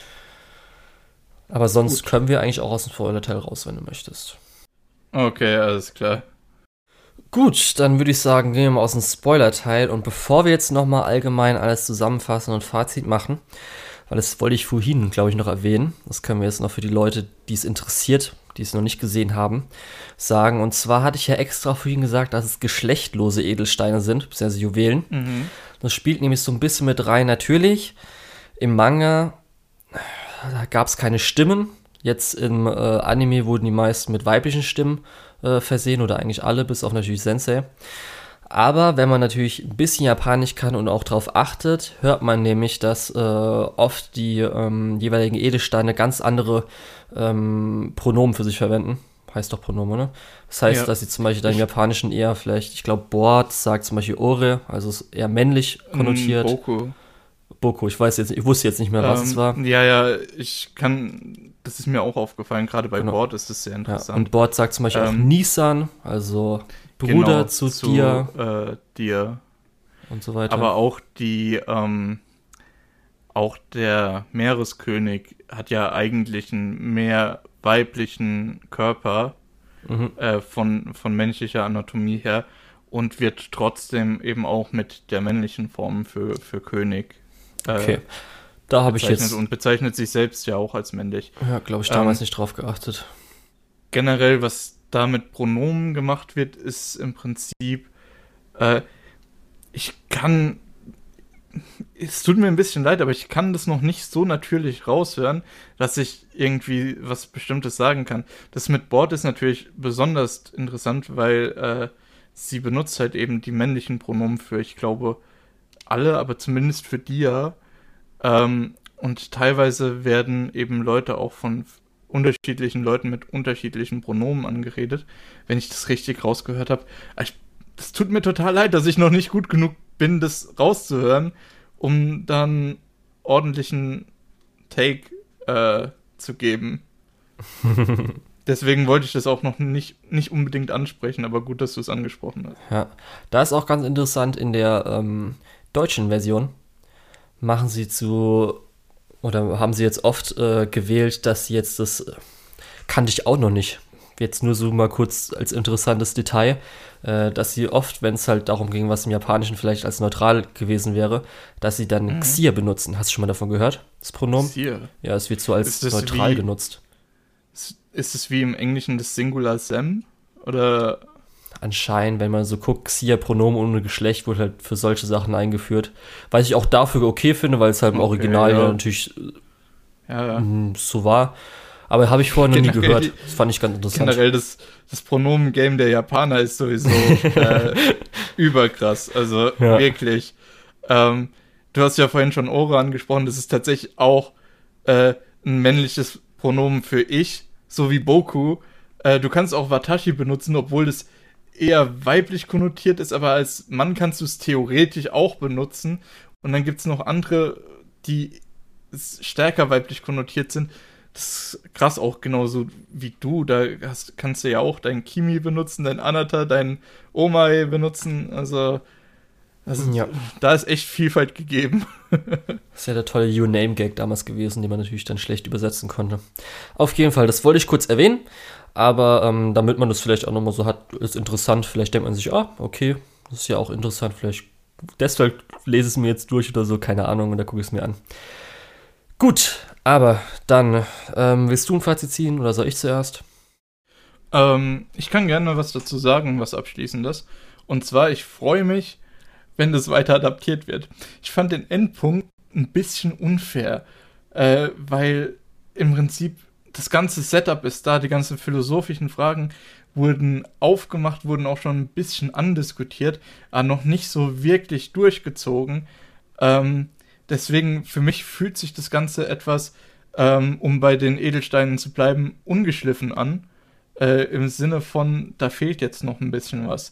Aber sonst können wir eigentlich auch aus dem Spoiler-Teil raus, wenn du möchtest. Okay, alles klar. Gut, dann würde ich sagen, gehen wir mal aus dem Spoiler-Teil. Und bevor wir jetzt nochmal allgemein alles zusammenfassen und Fazit machen, weil das wollte ich vorhin, glaube ich, noch erwähnen, das können wir jetzt noch für die Leute, die es interessiert, die es noch nicht gesehen haben, sagen. Und zwar hatte ich ja extra vorhin gesagt, dass es geschlechtlose Edelsteine sind, beziehungsweise Juwelen. Das spielt nämlich so ein bisschen mit rein. Natürlich, im Manga da gab es keine Stimmen. Jetzt im Anime wurden die meisten mit weiblichen Stimmen versehen oder eigentlich alle, bis auf natürlich Sensei. Aber wenn man natürlich ein bisschen Japanisch kann und auch darauf achtet, hört man nämlich, dass oft die jeweiligen Edelsteine ganz andere Pronomen für sich verwenden. Heißt doch Pronomen, ne? Das heißt, dass sie zum Beispiel dann im Japanischen eher vielleicht, ich glaube, Board sagt zum Beispiel Ore, also ist eher männlich konnotiert. Boku, ich wusste jetzt nicht mehr, was es war. Ja, das ist mir auch aufgefallen, gerade bei Board ist das sehr interessant. Ja, und Board sagt zum Beispiel auch Nisan, also Bruder zu dir. Und so weiter. Aber auch auch der Meereskönig hat ja eigentlich einen mehr weiblichen Körper von menschlicher Anatomie her und wird trotzdem eben auch mit der männlichen Form für König da habe ich jetzt und bezeichnet sich selbst ja auch als männlich. Ja, glaube ich, damals nicht drauf geachtet. Generell, was da mit Pronomen gemacht wird, ist im Prinzip, es tut mir ein bisschen leid, aber ich kann das noch nicht so natürlich raushören, dass ich irgendwie was Bestimmtes sagen kann. Das mit Board ist natürlich besonders interessant, weil sie benutzt halt eben die männlichen Pronomen für, ich glaube, alle, aber zumindest für Dia. Und teilweise werden eben Leute auch von unterschiedlichen Leuten mit unterschiedlichen Pronomen angeredet, wenn ich das richtig rausgehört habe. Es tut mir total leid, dass ich noch nicht gut genug bin, das rauszuhören, um dann ordentlichen Take zu geben. Deswegen wollte ich das auch noch nicht unbedingt ansprechen, aber gut, dass du es angesprochen hast. Ja, da ist auch ganz interessant, in der deutschen Version haben sie jetzt oft gewählt, dass sie jetzt kannte ich auch noch nicht, jetzt nur so mal kurz als interessantes Detail, dass sie oft, wenn es halt darum ging, was im Japanischen vielleicht als neutral gewesen wäre, dass sie dann Xia benutzen. Hast du schon mal davon gehört, das Pronomen? Xia? Ja, es wird so als neutral genutzt. Ist es wie im Englischen das Singular them? Oder? Anscheinend, wenn man so guckt, Xia-Pronomen ohne Geschlecht wurde halt für solche Sachen eingeführt. Was ich auch dafür okay finde, weil es halt im Original ja natürlich so war. Aber habe ich vorher noch nie gehört. Das fand ich ganz interessant. Generell das Pronomen-Game der Japaner ist sowieso überkrass. Also wirklich. Du hast ja vorhin schon Ore angesprochen. Das ist tatsächlich auch ein männliches Pronomen für ich, so wie Boku. Du kannst auch Watashi benutzen, obwohl das eher weiblich konnotiert ist, aber als Mann kannst du es theoretisch auch benutzen. Und dann gibt es noch andere, die stärker weiblich konnotiert sind. Das ist krass, auch genauso wie du. Da kannst du ja auch dein Kimi benutzen, dein Anata, dein Omae benutzen. Also da ist echt Vielfalt gegeben. Das ist ja der tolle You-Name-Gag damals gewesen, den man natürlich dann schlecht übersetzen konnte. Auf jeden Fall, das wollte ich kurz erwähnen. Aber damit man das vielleicht auch nochmal so hat, ist interessant. Vielleicht denkt man sich, okay, das ist ja auch interessant. Vielleicht deshalb lese ich es mir jetzt durch oder so, keine Ahnung, und da gucke ich es mir an. Gut, aber dann, willst du ein Fazit ziehen oder soll ich zuerst? Ich kann gerne was dazu sagen, was Abschließendes. Und zwar, ich freue mich, wenn das weiter adaptiert wird. Ich fand den Endpunkt ein bisschen unfair, weil im Prinzip das ganze Setup ist da, die ganzen philosophischen Fragen wurden aufgemacht, wurden auch schon ein bisschen andiskutiert, aber noch nicht so wirklich durchgezogen. Deswegen, für mich fühlt sich das Ganze etwas, um bei den Edelsteinen zu bleiben, ungeschliffen an. Im Sinne von, da fehlt jetzt noch ein bisschen was.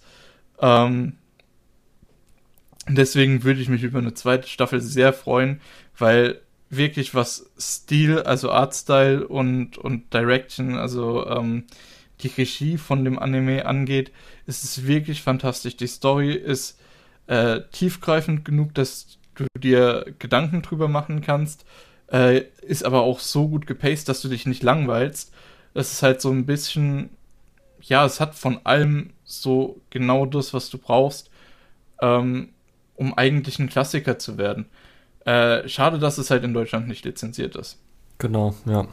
Deswegen würde ich mich über eine zweite Staffel sehr freuen, weil wirklich was Stil, also Artstyle und Direction, also die Regie von dem Anime angeht, ist es wirklich fantastisch. Die Story ist tiefgreifend genug, dass du dir Gedanken drüber machen kannst, ist aber auch so gut gepaced, dass du dich nicht langweilst. Das ist halt so ein bisschen, es hat von allem so genau das, was du brauchst, um eigentlich ein Klassiker zu werden. Schade, dass es halt in Deutschland nicht lizenziert ist. Genau, ja.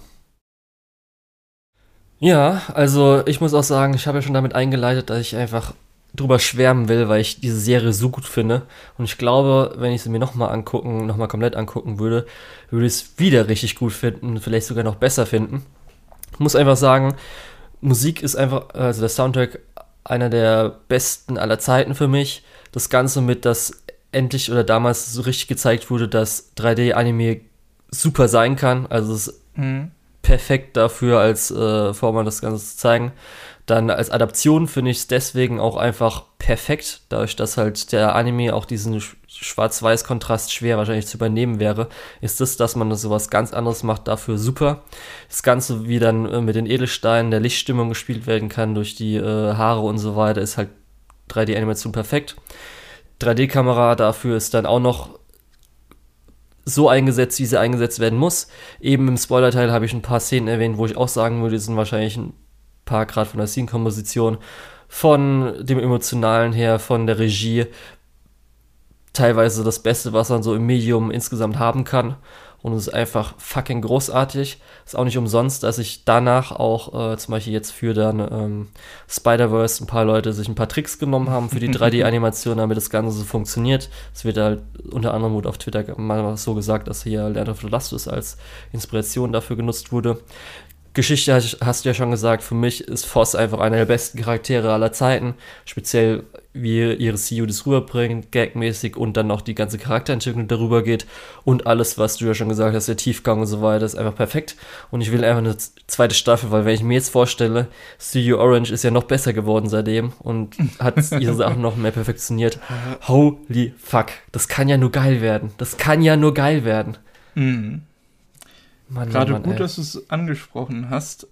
Ja, also ich muss auch sagen, ich habe ja schon damit eingeleitet, dass ich einfach drüber schwärmen will, weil ich diese Serie so gut finde. Und ich glaube, wenn ich sie mir nochmal komplett angucken würde, würde ich es wieder richtig gut finden, vielleicht sogar noch besser finden. Ich muss einfach sagen, Musik ist einfach, also der Soundtrack, einer der besten aller Zeiten für mich. Das Ganze mit, dass endlich oder damals so richtig gezeigt wurde, dass 3D-Anime super sein kann. Also es ist perfekt dafür, als Format das Ganze zu zeigen. Dann als Adaption finde ich es deswegen auch einfach perfekt, dadurch, dass halt der Anime auch diesen Schwarz-Weiß-Kontrast schwer wahrscheinlich zu übernehmen wäre, ist das, dass man das sowas ganz anderes macht, dafür super. Das Ganze, wie dann mit den Edelsteinen der Lichtstimmung gespielt werden kann, durch die Haare und so weiter, ist halt 3D-Animation perfekt. 3D-Kamera dafür ist dann auch noch so eingesetzt, wie sie eingesetzt werden muss. Eben im Spoiler-Teil habe ich ein paar Szenen erwähnt, wo ich auch sagen würde, die sind wahrscheinlich ein paar Grad von der Scene-Komposition, von dem Emotionalen her, von der Regie, teilweise das Beste, was man so im Medium insgesamt haben kann. Und es ist einfach fucking großartig. Ist auch nicht umsonst, dass ich danach auch zum Beispiel jetzt für dann Spider-Verse ein paar Leute sich ein paar Tricks genommen haben für die 3D-Animation, damit das Ganze so funktioniert. Es wird halt unter anderem auf Twitter mal so gesagt, dass hier Land of the Lost als Inspiration dafür genutzt wurde. Geschichte hast du ja schon gesagt, für mich ist Voss einfach einer der besten Charaktere aller Zeiten. Speziell wie ihre CEO das rüberbringt, gagmäßig und dann noch die ganze Charakterentwicklung darüber geht und alles, was du ja schon gesagt hast, der Tiefgang und so weiter, ist einfach perfekt. Und ich will einfach eine zweite Staffel, weil wenn ich mir jetzt vorstelle, Studio Orange ist ja noch besser geworden seitdem und hat ihre Sachen noch mehr perfektioniert. Holy fuck, das kann ja nur geil werden. Das kann ja nur geil werden. Mhm. Mann, Gerade Mann, gut, ey. dass du es angesprochen hast,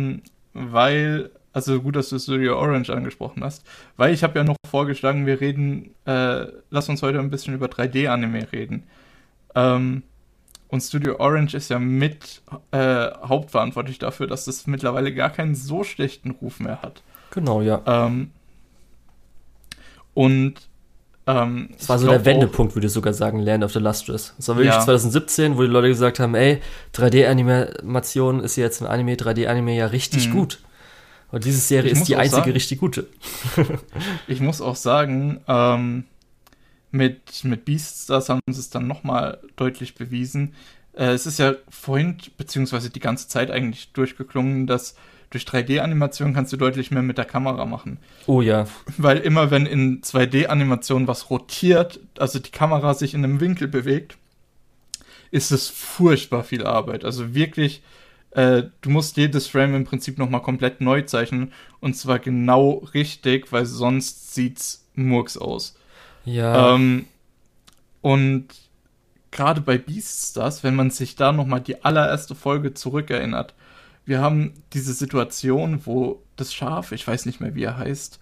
also gut, dass du Studio Orange angesprochen hast, weil ich habe ja noch vorgeschlagen, lass uns heute ein bisschen über 3D-Anime reden. Und Studio Orange ist ja mit hauptverantwortlich dafür, dass es mittlerweile gar keinen so schlechten Ruf mehr hat. Genau, ja. Das war so der Wendepunkt, würde ich sogar sagen, Land of the Lustrous. Das war wirklich 2017, wo die Leute gesagt haben, ey, 3D-Animation ist jetzt im Anime, 3D-Anime ja richtig gut. Und diese Serie ist die einzige richtig gute. Ich muss auch sagen, mit Beastars haben sie es dann nochmal deutlich bewiesen. Es ist ja vorhin, beziehungsweise die ganze Zeit eigentlich durchgeklungen, dass durch 3D-Animation kannst du deutlich mehr mit der Kamera machen. Oh ja. Weil immer, wenn in 2D-Animation was rotiert, also die Kamera sich in einem Winkel bewegt, ist es furchtbar viel Arbeit. Also wirklich, du musst jedes Frame im Prinzip nochmal komplett neu zeichnen und zwar genau richtig, weil sonst sieht's murks aus. Ja. Und gerade bei Beastars, wenn man sich da nochmal die allererste Folge zurückerinnert, wir haben diese Situation, wo das Schaf, ich weiß nicht mehr, wie er heißt,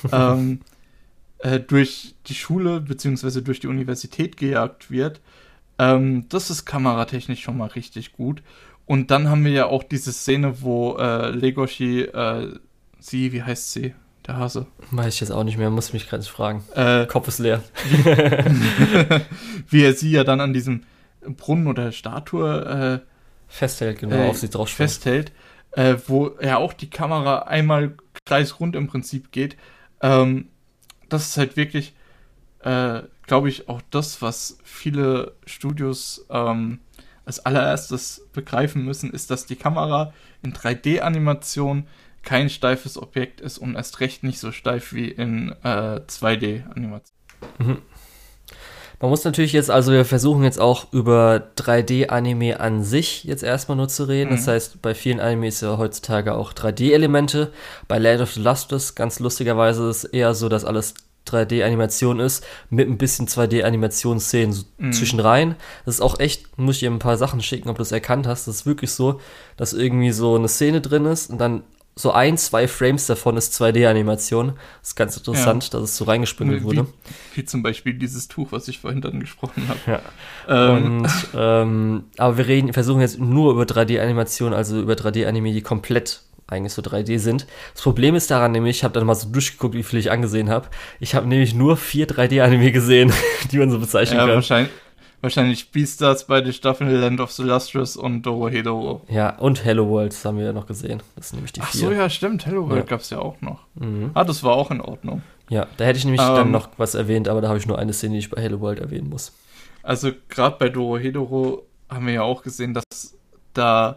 durch die Schule bzw. durch die Universität gejagt wird. Das ist kameratechnisch schon mal richtig gut. Und dann haben wir ja auch diese Szene, wo Legoshi, wie heißt sie? Der Hase. Weiß ich jetzt auch nicht mehr, muss mich gerade nicht fragen. Kopf ist leer. Wie er sie ja dann an diesem Brunnen oder Statue festhält, genau, auf sie drauf festhält, wo ja auch die Kamera einmal kreisrund im Prinzip geht. Das ist halt wirklich, glaube ich, auch das, was viele Studios als allererstes begreifen müssen, ist, dass die Kamera in 3D-Animation kein steifes Objekt ist und erst recht nicht so steif wie in 2D-Animation. Mhm. Man muss natürlich jetzt, also wir versuchen jetzt auch über 3D-Anime an sich jetzt erstmal nur zu reden. Das heißt, bei vielen Animes ja heutzutage auch 3D-Elemente. Bei Land of the Lustrous, ganz lustigerweise, ist es eher so, dass alles 3D-Animation ist, mit ein bisschen 2D-Animationsszenen so zwischenrein. Das ist auch echt, muss ich dir ein paar Sachen schicken, ob du das erkannt hast. Das ist wirklich so, dass irgendwie so eine Szene drin ist und dann so 1-2 Frames davon ist 2D-Animation. Das ist ganz interessant, dass es so reingespüngelt wurde. Wie zum Beispiel dieses Tuch, was ich vorhin dann gesprochen habe. Ja. Aber wir versuchen jetzt nur über 3D-Animation, also über 3D-Anime, die komplett eigentlich so 3D sind. Das Problem ist daran nämlich, ich habe dann mal so durchgeguckt, wie viele ich angesehen habe. Ich habe nämlich nur 4 3D-Anime gesehen, die man so bezeichnen kann. Wahrscheinlich Beastars, beide Staffeln, Land of the Lustrous und Dorohedoro. Ja, und Hello World, das haben wir ja noch gesehen. Das sind nämlich die 4. Ach so, ja, stimmt. Hello World gab es ja auch noch. Das war auch in Ordnung. Ja, da hätte ich nämlich dann noch was erwähnt, aber da habe ich nur eine Szene, die ich bei Hello World erwähnen muss. Also gerade bei Dorohedoro haben wir ja auch gesehen, dass da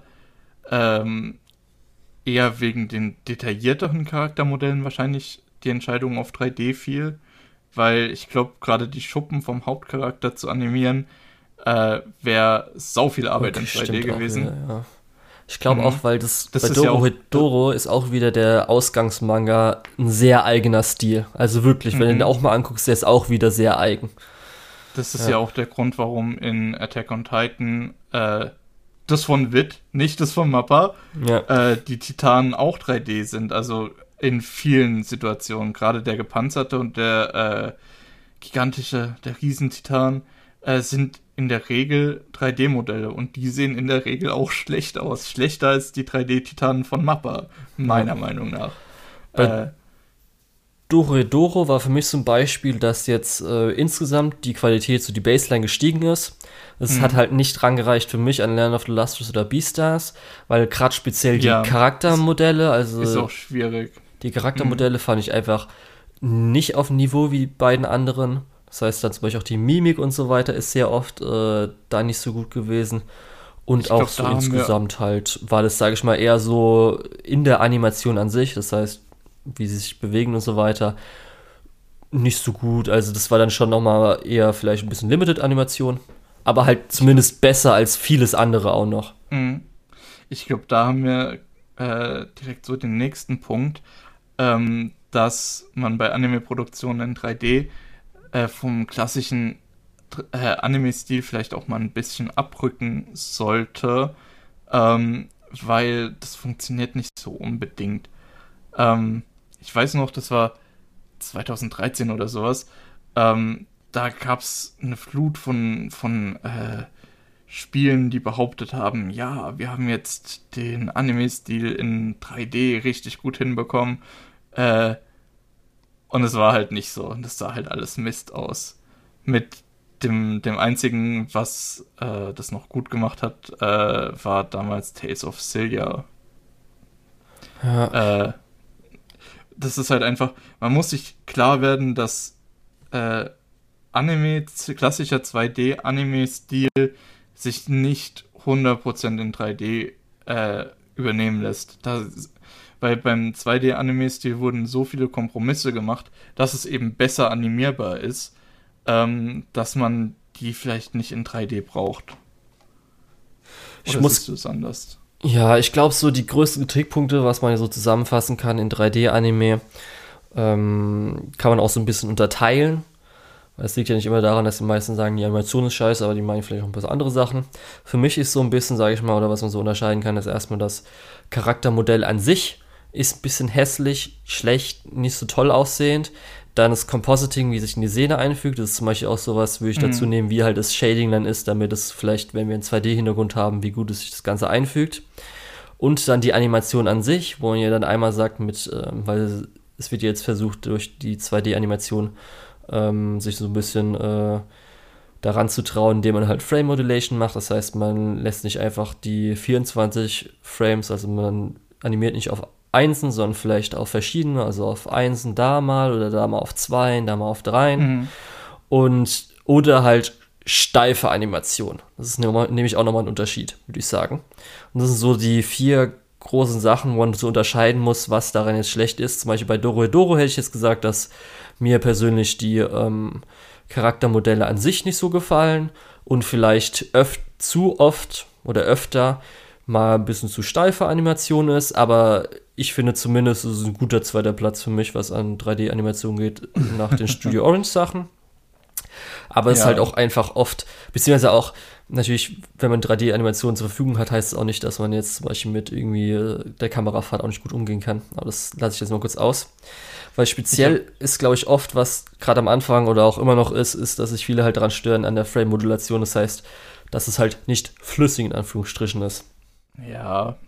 eher wegen den detaillierteren Charaktermodellen wahrscheinlich die Entscheidung auf 3D fiel. Weil ich glaube, gerade die Schuppen vom Hauptcharakter zu animieren, wäre sau viel Arbeit in 3D gewesen. Wieder, ja. Ich glaube auch, weil das bei Dorohedoro ist auch wieder der Ausgangsmanga ein sehr eigener Stil. Also wirklich, wenn du den auch mal anguckst, der ist auch wieder sehr eigen. Das ist ja auch der Grund, warum in Attack on Titan das von Wit, nicht das von Mappa, die Titanen auch 3D sind. Also in vielen Situationen, gerade der gepanzerte und der gigantische, der Riesentitan, sind in der Regel 3D-Modelle und die sehen in der Regel auch schlecht aus. Schlechter als die 3D-Titanen von Mappa, meiner Meinung nach. Dorohedoro war für mich so ein Beispiel, dass jetzt insgesamt die Qualität, so die Baseline gestiegen ist. Es hat halt nicht rangereicht für mich an Land of the Lustrous oder Beastars, weil gerade speziell die Charaktermodelle, also ist auch schwierig. Die Charaktermodelle fand ich einfach nicht auf dem Niveau wie die beiden anderen. Das heißt dann zum Beispiel auch die Mimik und so weiter ist sehr oft da nicht so gut gewesen. Und auch so insgesamt halt war das, sage ich mal, eher so in der Animation an sich. Das heißt, wie sie sich bewegen und so weiter. nicht so gut. Also das war dann schon nochmal eher vielleicht ein bisschen Limited-Animation. Aber halt zumindest besser als vieles andere auch noch. Mhm. Ich glaube, da haben wir direkt so den nächsten Punkt, dass man bei Anime-Produktionen in 3D vom klassischen Anime-Stil vielleicht auch mal ein bisschen abrücken sollte, weil das funktioniert nicht so unbedingt. Ich weiß noch, das war 2013 oder sowas, da gab es eine Flut von Spielen, die behauptet haben, ja, wir haben jetzt den Anime-Stil in 3D richtig gut hinbekommen. Und es war halt nicht so. Und es sah halt alles Mist aus. Mit dem einzigen, was das noch gut gemacht hat, war damals Tales of Xillia. Ja. Das ist halt einfach, man muss sich klar werden, dass klassischer 2D-Anime-Stil sich nicht 100% in 3D übernehmen lässt. Weil beim 2D-Anime-Stil wurden so viele Kompromisse gemacht, dass es eben besser animierbar ist, dass man die vielleicht nicht in 3D braucht. Oder siehst du es anders? Ja, ich glaube, so die größten Kritikpunkte, was man so zusammenfassen kann in 3D-Anime, kann man auch so ein bisschen unterteilen. Es liegt ja nicht immer daran, dass die meisten sagen, die Animation ist scheiße, aber die meinen vielleicht auch ein paar andere Sachen. Für mich ist so ein bisschen, sage ich mal, oder was man so unterscheiden kann, ist erstmal das Charaktermodell an sich ist ein bisschen hässlich, schlecht, nicht so toll aussehend. Dann das Compositing, wie sich in die Szene einfügt. Das ist zum Beispiel auch sowas, würde ich dazu nehmen, wie halt das Shading dann ist, damit es vielleicht, wenn wir einen 2D-Hintergrund haben, wie gut es sich das Ganze einfügt. Und dann die Animation an sich, wo man ja dann einmal sagt, weil es wird jetzt versucht, durch die 2D-Animation sich so ein bisschen daran zu trauen, indem man halt Frame Modulation macht. Das heißt, man lässt nicht einfach die 24 Frames, also man animiert nicht auf Einsen, sondern vielleicht auf verschiedene, also auf Einsen da mal oder da mal auf Zweien, da mal auf Dreien. Oder halt steife Animation. Das ist nämlich auch nochmal ein Unterschied, würde ich sagen. Und das sind so die 4 großen Sachen, wo man so unterscheiden muss, was daran jetzt schlecht ist. Zum Beispiel bei Dorohedoro hätte ich jetzt gesagt, dass mir persönlich die Charaktermodelle an sich nicht so gefallen und vielleicht zu oft oder öfter mal ein bisschen zu steife Animation ist, aber ich finde zumindest, es ist ein guter zweiter Platz für mich, was an 3D-Animation geht, nach den Studio Orange Sachen. Aber es ist halt auch einfach oft, beziehungsweise auch natürlich, wenn man 3D-Animationen zur Verfügung hat, heißt es auch nicht, dass man jetzt zum Beispiel mit irgendwie der Kamerafahrt auch nicht gut umgehen kann. Aber das lasse ich jetzt mal kurz aus. Weil speziell ist, glaube ich, oft, was gerade am Anfang oder auch immer noch ist, dass sich viele halt daran stören an der Frame-Modulation. Das heißt, dass es halt nicht flüssig in Anführungsstrichen ist. Ja.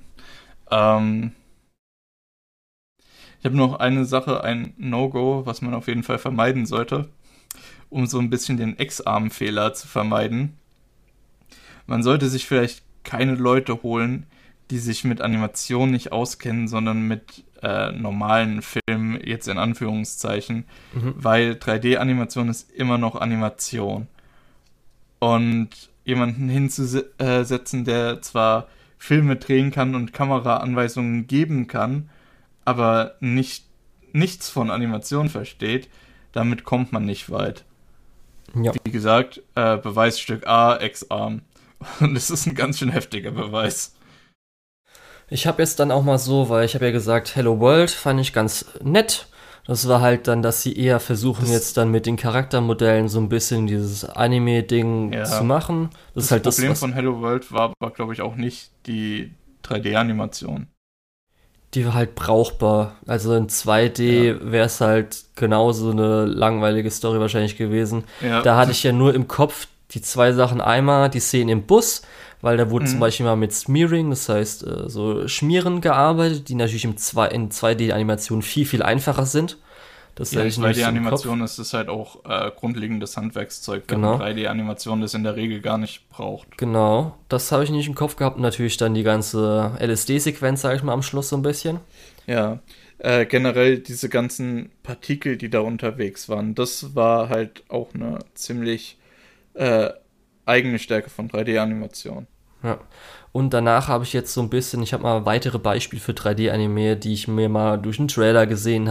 Ich habe noch eine Sache, ein No-Go, was man auf jeden Fall vermeiden sollte, um so ein bisschen den X-Arm-Fehler zu vermeiden. Man sollte sich vielleicht keine Leute holen, die sich mit Animation nicht auskennen, sondern mit normalen Filmen, jetzt in Anführungszeichen, weil 3D-Animation ist immer noch Animation. Und jemanden hinzusetzen, der zwar Filme drehen kann und Kameraanweisungen geben kann, aber nichts von Animation versteht, damit kommt man nicht weit. Ja. Wie gesagt, Beweisstück A, X-Arm. Und es ist ein ganz schön heftiger Beweis. Ich habe jetzt dann auch mal so, weil ich habe ja gesagt, Hello World fand ich ganz nett. Das war halt dann, dass sie eher versuchen jetzt dann mit den Charaktermodellen so ein bisschen dieses Anime-Ding zu machen. Das ist halt das Problem von Hello World war glaube ich, auch nicht die 3D-Animation. Die war halt brauchbar. Also in 2D wäre es halt genauso eine langweilige Story wahrscheinlich gewesen. Ja. Da hatte ich ja nur im Kopf die 2 Sachen. Einmal die Szene im Bus, weil da wurde zum Beispiel mal mit Smearing, das heißt so Schmieren gearbeitet, die natürlich in 2D-Animationen viel, viel einfacher sind. Das ja, in 2D-Animation ist es halt auch grundlegendes Handwerkszeug, wenn 3D-Animation das in der Regel gar nicht braucht. Genau, das habe ich nicht im Kopf gehabt. Und natürlich dann die ganze LSD-Sequenz, sage ich mal, am Schluss so ein bisschen. Ja, generell diese ganzen Partikel, die da unterwegs waren, das war halt auch eine ziemlich eigene Stärke von 3D-Animation. Ja, und danach habe ich jetzt so ein bisschen, ich habe mal weitere Beispiele für 3D-Anime, die ich mir mal durch einen Trailer gesehen habe,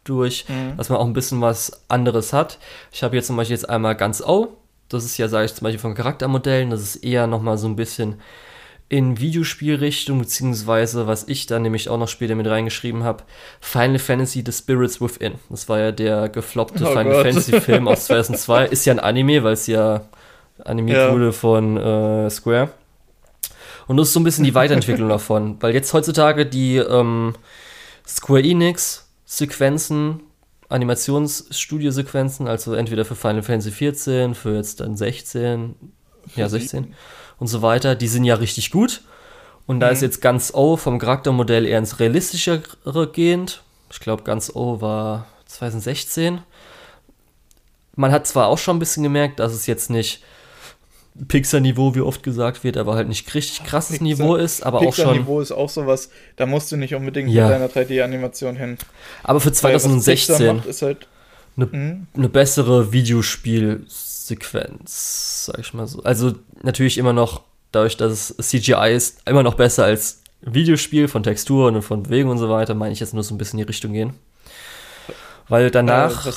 durch, dass man auch ein bisschen was anderes hat. Ich habe jetzt zum Beispiel jetzt einmal ganz O. Das ist ja, sage ich zum Beispiel von Charaktermodellen, das ist eher nochmal so ein bisschen in Videospielrichtung, beziehungsweise, was ich dann nämlich auch noch später mit reingeschrieben habe, Final Fantasy The Spirits Within. Das war ja der gefloppte Final Fantasy Film aus 2002. Ist ja ein Anime, weil es ja animiert wurde von Square. Und das ist so ein bisschen die Weiterentwicklung davon, weil jetzt heutzutage die Square Enix Sequenzen, Animationsstudio-Sequenzen, also entweder für Final Fantasy 14, für jetzt dann 16 und so weiter, die sind ja richtig gut. Und da ist jetzt ganz O vom Charaktermodell eher ins Realistischere gehend. Ich glaube, ganz O war 2016. Man hat zwar auch schon ein bisschen gemerkt, dass es jetzt nicht Pixar-Niveau, wie oft gesagt wird, aber halt nicht richtig krasses Niveau ist, aber auch schon... Pixar-Niveau ist auch sowas, da musst du nicht unbedingt mit deiner 3D-Animation hin. Aber für 2016 ist halt eine bessere Videospielsequenz, sag ich mal so. Also natürlich immer noch, dadurch, dass es CGI ist, immer noch besser als Videospiel von Texturen und von Bewegung und so weiter, meine ich jetzt nur so ein bisschen in die Richtung gehen. Weil danach...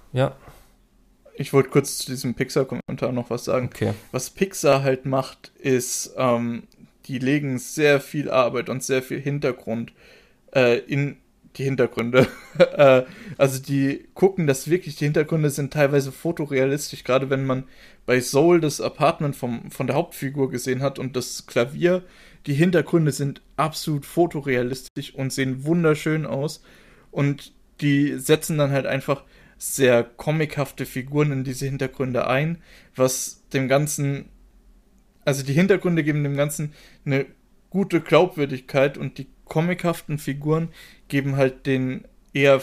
Ich wollte kurz zu diesem Pixar-Kommentar noch was sagen. Okay. Was Pixar halt macht, ist, die legen sehr viel Arbeit und sehr viel Hintergrund in die Hintergründe. Also die gucken, dass wirklich die Hintergründe sind teilweise fotorealistisch, gerade wenn man bei Soul das Apartment von der Hauptfigur gesehen hat und das Klavier. Die Hintergründe sind absolut fotorealistisch und sehen wunderschön aus. Und die setzen dann halt einfach sehr comichafte Figuren in diese Hintergründe ein, was dem Ganzen, also die Hintergründe geben dem Ganzen eine gute Glaubwürdigkeit und die comichaften Figuren geben halt den eher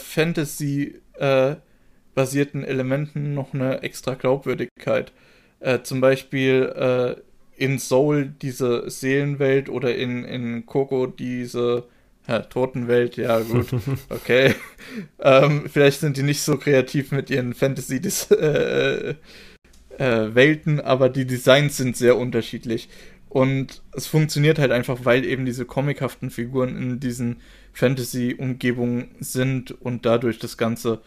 Fantasy-basierten Elementen noch eine extra Glaubwürdigkeit. Zum Beispiel in Soul diese Seelenwelt oder in Coco diese Totenwelt, ja gut, okay. Vielleicht sind die nicht so kreativ mit ihren Fantasy-Welten, aber die Designs sind sehr unterschiedlich. Und es funktioniert halt einfach, weil eben diese comichaften Figuren in diesen Fantasy-Umgebungen sind und dadurch das Ganze,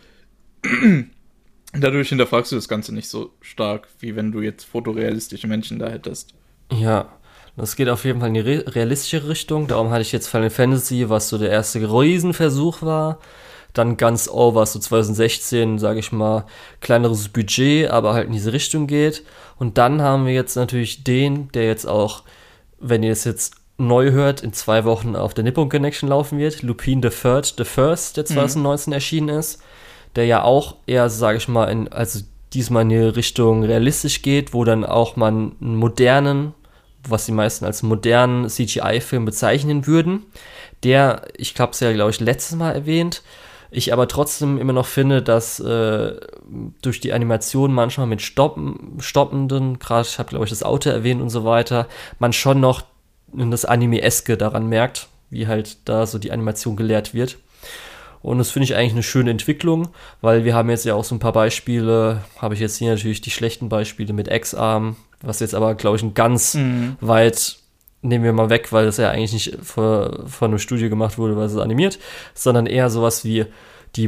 dadurch hinterfragst du das Ganze nicht so stark, wie wenn du jetzt fotorealistische Menschen da hättest. Ja. Das geht auf jeden Fall in die realistische Richtung. Darum hatte ich jetzt Final Fantasy, was so der erste Riesenversuch war. Dann ganz O, was so 2016, sage ich mal, kleineres Budget, aber halt in diese Richtung geht. Und dann haben wir jetzt natürlich den, der jetzt auch, wenn ihr es jetzt neu hört, in 2 Wochen auf der Nippon Connection laufen wird. Lupin the First, der 2019 erschienen ist. Der ja auch eher, sage ich mal, also diesmal in die Richtung realistisch geht, wo dann auch man einen modernen, was die meisten als modernen CGI-Film bezeichnen würden. Der, ich habe es ja, glaube ich, letztes Mal erwähnt, ich aber trotzdem immer noch finde, dass durch die Animation manchmal mit stoppenden, gerade ich habe, glaube ich, das Auto erwähnt und so weiter, man schon noch das Anime-eske daran merkt, wie halt da so die Animation gelehrt wird. Und das finde ich eigentlich eine schöne Entwicklung, weil wir haben jetzt ja auch so ein paar Beispiele, habe ich jetzt hier natürlich die schlechten Beispiele mit X-Arm, was jetzt aber, glaube ich, ein ganz weit, nehmen wir mal weg, weil das ja eigentlich nicht von einem Studio gemacht wurde, weil es animiert, sondern eher sowas wie die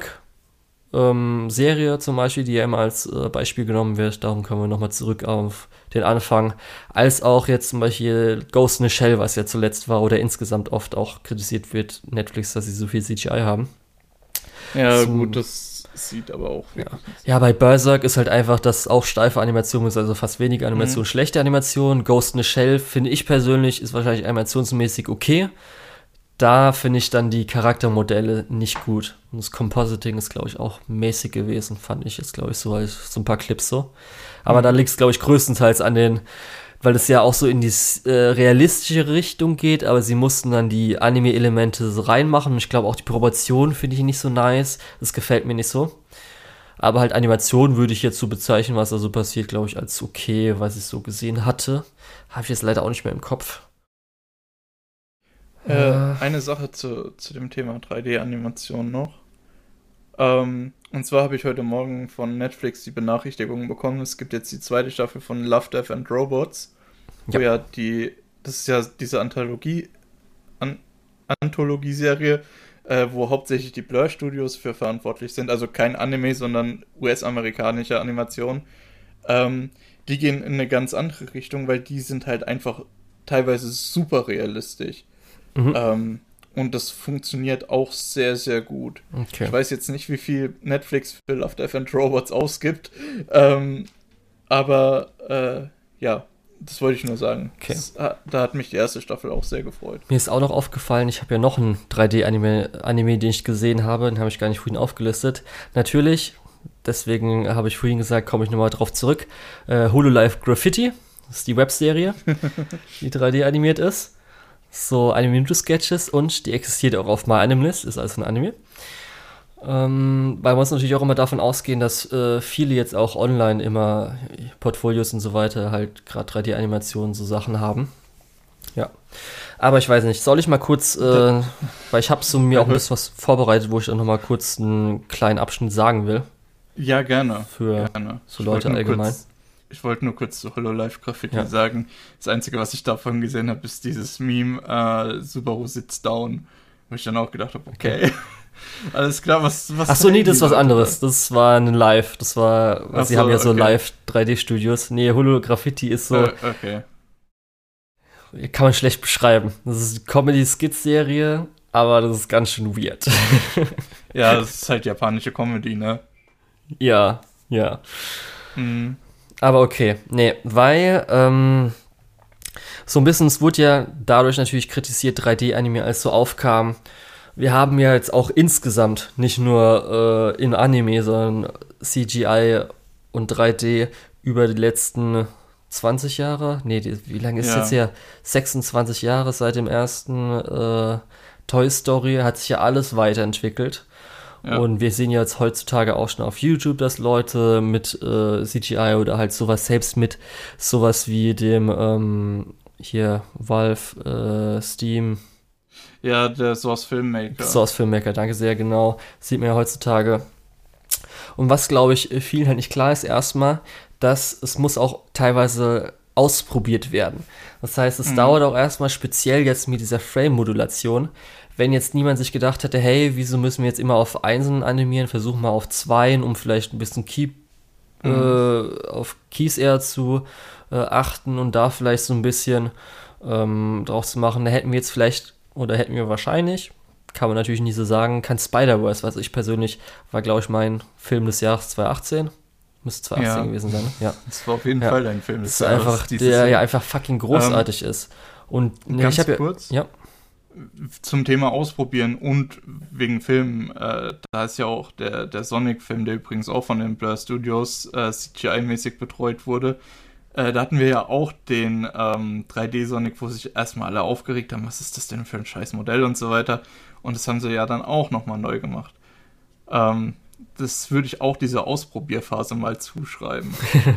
Berserk-Serie zum Beispiel, die ja immer als Beispiel genommen wird. Darum kommen wir nochmal zurück auf den Anfang. Als auch jetzt zum Beispiel Ghost in the Shell, was ja zuletzt war oder insgesamt oft auch kritisiert wird, Netflix, dass sie so viel CGI haben. Ja, gut, das sieht aber auch wirklich ja, bei Berserk ist halt einfach, dass auch steife Animation ist, also fast weniger Animation, schlechte Animation. Ghost in the Shell, finde ich persönlich, ist wahrscheinlich animationsmäßig okay. Da finde ich dann die Charaktermodelle nicht gut. Und das Compositing ist, glaube ich, auch mäßig gewesen, fand ich jetzt, glaube ich, so als so ein paar Clips so. Aber da liegt es, glaube ich, größtenteils an den, weil es ja auch so in die realistische Richtung geht, aber sie mussten dann die Anime-Elemente so reinmachen. Und ich glaube auch die Proportion finde ich nicht so nice. Das gefällt mir nicht so. Aber halt Animation würde ich jetzt so bezeichnen, was da so passiert, glaube ich, als okay, was ich so gesehen hatte. Habe ich jetzt leider auch nicht mehr im Kopf. Eine Sache zu dem Thema 3D-Animation noch. Und zwar habe ich heute Morgen von Netflix die Benachrichtigung bekommen, es gibt jetzt die 2. Staffel von Love, Death and Robots, wo ja das ist ja diese Anthologie-Serie, wo hauptsächlich die Blur Studios für verantwortlich sind, also kein Anime, sondern US-amerikanische Animation, die gehen in eine ganz andere Richtung, weil die sind halt einfach teilweise super realistisch. Und das funktioniert auch sehr, sehr gut. Okay. Ich weiß jetzt nicht, wie viel Netflix für Love, Death and Robots ausgibt, aber ja, das wollte ich nur sagen. Okay. Da hat mich die erste Staffel auch sehr gefreut. Mir ist auch noch aufgefallen, ich habe ja noch einen 3D-Anime, den ich gesehen habe, den habe ich gar nicht vorhin aufgelistet. Natürlich, deswegen habe ich vorhin gesagt, komme ich nochmal drauf zurück. Hololive Graffiti, das ist die Webserie, die 3D animiert ist. So 1-Minute-Sketches und die existiert auch auf MyAnimeList, ist also ein Anime. Weil wir uns natürlich auch immer davon ausgehen, dass viele jetzt auch online immer Portfolios und so weiter halt gerade 3D-Animationen so Sachen haben. Ja. Aber ich weiß nicht, soll ich mal kurz, weil ich habe so mir auch ein bisschen was vorbereitet, wo ich auch noch mal kurz einen kleinen Abschnitt sagen will. Ja, gerne. Für so Leute allgemein. Ich wollte nur kurz zu Hololive Graffiti sagen. Das Einzige, was ich davon gesehen habe, ist dieses Meme, Subaru sits down. Wo ich dann auch gedacht habe, okay. Alles klar, was Achso, nee, das ist was anderes. Das war ein Live. Das war, sie haben ja so Live 3D-Studios. Nee, Holo-Graffiti ist so. Okay. Kann man schlecht beschreiben. Das ist eine Comedy-Skit-Serie, aber das ist ganz schön weird. Ja, das ist halt japanische Comedy, ne? Ja. Aber okay. Nee, weil, so ein bisschen, es wurde ja dadurch natürlich kritisiert, 3D-Anime, als so aufkam. Wir haben ja jetzt auch insgesamt nicht nur in Anime, sondern CGI und 3D über die letzten 20 Jahre? Nee, wie lange ist es jetzt her? 26 Jahre seit dem ersten Toy Story hat sich ja alles weiterentwickelt. Ja. Und wir sehen ja jetzt heutzutage auch schon auf YouTube, dass Leute mit CGI oder halt sowas, selbst mit sowas wie dem hier Valve, Steam. Ja, der Source Filmmaker. Source Filmmaker, danke sehr, genau. Sieht man ja heutzutage. Und was, glaube ich, vielen halt nicht klar ist, erstmal, dass es muss auch teilweise ausprobiert werden. Das heißt, es dauert auch erstmal speziell jetzt mit dieser Frame-Modulation. Wenn jetzt niemand sich gedacht hätte, hey, wieso müssen wir jetzt immer auf Einsen animieren, versuchen mal auf Zweien, um vielleicht ein bisschen auf Keys eher zu achten und da vielleicht so ein bisschen drauf zu machen, da hätten wir jetzt vielleicht oder hätten wir wahrscheinlich, kann man natürlich nicht so sagen, kein Spider-Verse, was ich persönlich, war glaube ich mein Film des Jahres 2018. Müsste 2018 gewesen sein, ne? Ja. Das war auf jeden Fall ein Film des Jahres. Einfach, der ja einfach fucking großartig ist. Und ganz ich habe kurz zum Thema Ausprobieren und wegen Filmen, da ist ja auch der Sonic-Film, der übrigens auch von den Blur Studios CGI-mäßig betreut wurde. Da hatten wir ja auch den 3D-Sonic, wo sich erstmal alle aufgeregt haben, was ist das denn für ein scheiß Modell und so weiter. Und das haben sie ja dann auch nochmal neu gemacht. Das würde ich auch dieser Ausprobierphase mal zuschreiben.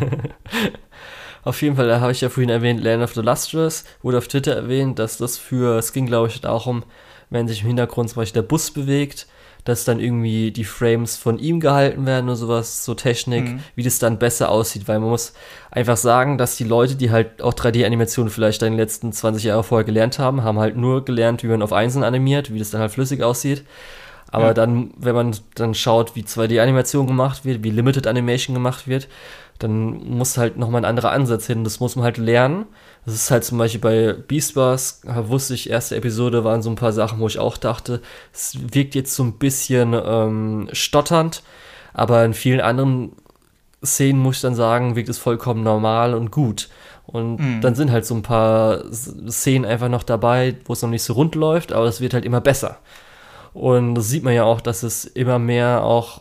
Auf jeden Fall, da habe ich ja vorhin erwähnt, Land of the Lustrous, wurde auf Twitter erwähnt, dass es ging glaube ich darum, wenn sich im Hintergrund zum Beispiel der Bus bewegt, dass dann irgendwie die Frames von ihm gehalten werden oder sowas, so Technik, wie das dann besser aussieht, weil man muss einfach sagen, dass die Leute, die halt auch 3D-Animationen vielleicht in den letzten 20 Jahren vorher gelernt haben halt nur gelernt, wie man auf Einsen animiert, wie das dann halt flüssig aussieht. Aber dann, wenn man dann schaut, wie 2D-Animation gemacht wird, wie Limited Animation gemacht wird, dann muss halt nochmal ein anderer Ansatz hin. Das muss man halt lernen. Das ist halt zum Beispiel bei Beast Wars, wusste ich, erste Episode waren so ein paar Sachen, wo ich auch dachte, es wirkt jetzt so ein bisschen stotternd, aber in vielen anderen Szenen, muss ich dann sagen, wirkt es vollkommen normal und gut. Und dann sind halt so ein paar Szenen einfach noch dabei, wo es noch nicht so rund läuft, aber es wird halt immer besser. Und das sieht man ja auch, dass es immer mehr auch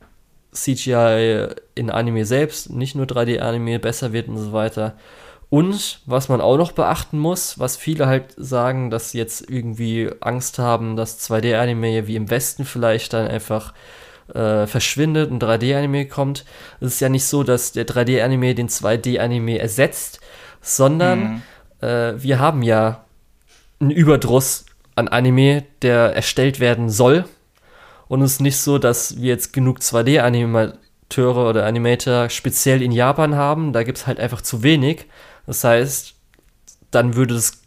CGI in Anime selbst, nicht nur 3D-Anime, besser wird und so weiter. Und was man auch noch beachten muss, was viele halt sagen, dass sie jetzt irgendwie Angst haben, dass 2D-Anime wie im Westen vielleicht dann einfach verschwindet und 3D-Anime kommt. Es ist ja nicht so, dass der 3D-Anime den 2D-Anime ersetzt, sondern wir haben ja einen Überdruss an Anime, der erstellt werden soll. Und es ist nicht so, dass wir jetzt genug 2D-Animateure oder Animator speziell in Japan haben. Da gibt es halt einfach zu wenig. Das heißt, dann würde es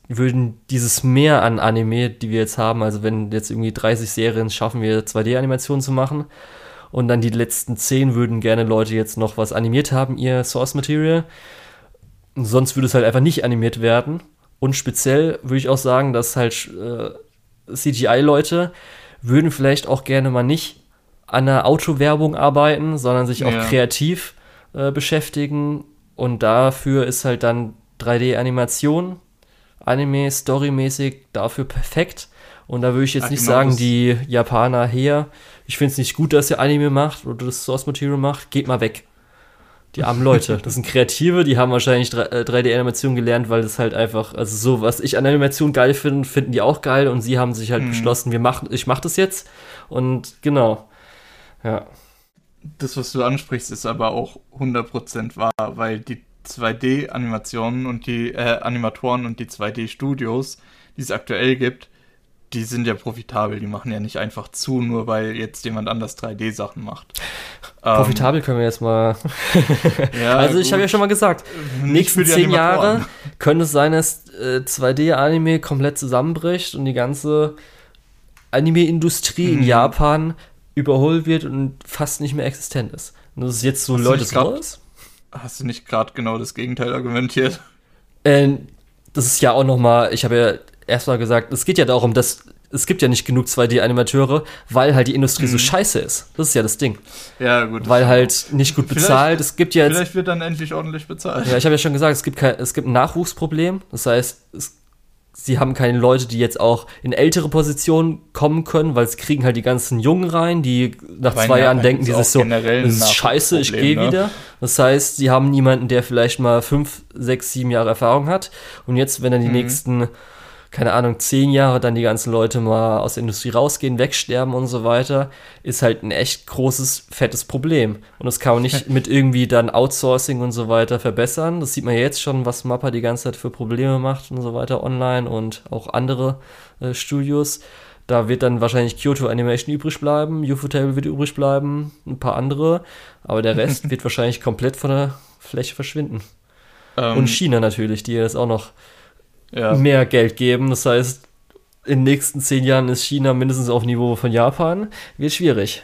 würden dieses Mehr an Anime, die wir jetzt haben, also wenn jetzt irgendwie 30 Serien schaffen wir 2D-Animationen zu machen und dann die letzten 10 würden gerne Leute jetzt noch was animiert haben, ihr Source Material. Sonst würde es halt einfach nicht animiert werden. Und speziell würde ich auch sagen, dass halt CGI-Leute würden vielleicht auch gerne mal nicht an einer Autowerbung arbeiten, sondern sich auch kreativ beschäftigen. Und dafür ist halt dann 3D-Animation, Anime, storymäßig dafür perfekt. Und da würde ich jetzt nicht sagen, die Japaner her, ich finde es nicht gut, dass ihr Anime macht oder das Source Material macht, geht mal weg. Die armen Leute. Das sind Kreative, die haben wahrscheinlich 3D-Animation gelernt, weil das halt einfach, also so, was ich an Animation geil finde, finden die auch geil und sie haben sich halt beschlossen, ich mach das jetzt und genau. Ja. Das, was du ansprichst, ist aber auch 100% wahr, weil die 2D-Animationen und die Animatoren und die 2D-Studios, die es aktuell gibt, die sind ja profitabel, die machen ja nicht einfach zu, nur weil jetzt jemand anders 3D-Sachen macht. Profitabel können wir jetzt mal. Ja, also ich habe ja schon mal gesagt, nächsten 10 Jahre könnte es sein, dass 2D-Anime komplett zusammenbricht und die ganze Anime-Industrie in Japan überholt wird und fast nicht mehr existent ist. Und das ist jetzt so Leute sowas. Hast du nicht gerade genau das Gegenteil argumentiert? Das ist ja auch nochmal, ich habe ja erstmal gesagt, es geht ja darum, dass es gibt ja nicht genug 2D-Animateure, weil halt die Industrie so scheiße ist. Das ist ja das Ding. Ja, gut. Weil halt nicht gut bezahlt. Es gibt ja jetzt, vielleicht wird dann endlich ordentlich bezahlt. Ja, ich habe ja schon gesagt, es gibt ein Nachwuchsproblem. Das heißt, sie haben keine Leute, die jetzt auch in ältere Positionen kommen können, weil es kriegen halt die ganzen Jungen rein, die nach 2 Jahren denken, die sich so, das ist scheiße, ich gehe wieder. Das heißt, sie haben niemanden, der vielleicht mal 5, 6, 7 Jahre Erfahrung hat. Und jetzt, wenn dann die nächsten, keine Ahnung, 10 Jahre dann die ganzen Leute mal aus der Industrie rausgehen, wegsterben und so weiter, ist halt ein echt großes, fettes Problem. Und das kann man nicht mit irgendwie dann Outsourcing und so weiter verbessern. Das sieht man ja jetzt schon, was Mappa die ganze Zeit für Probleme macht und so weiter online und auch andere Studios. Da wird dann wahrscheinlich Kyoto Animation übrig bleiben, Ufotable wird übrig bleiben, ein paar andere, aber der Rest wird wahrscheinlich komplett von der Fläche verschwinden. Und China natürlich, die jetzt auch noch mehr Geld geben. Das heißt, in den nächsten 10 Jahren ist China mindestens auf Niveau von Japan. Wird schwierig.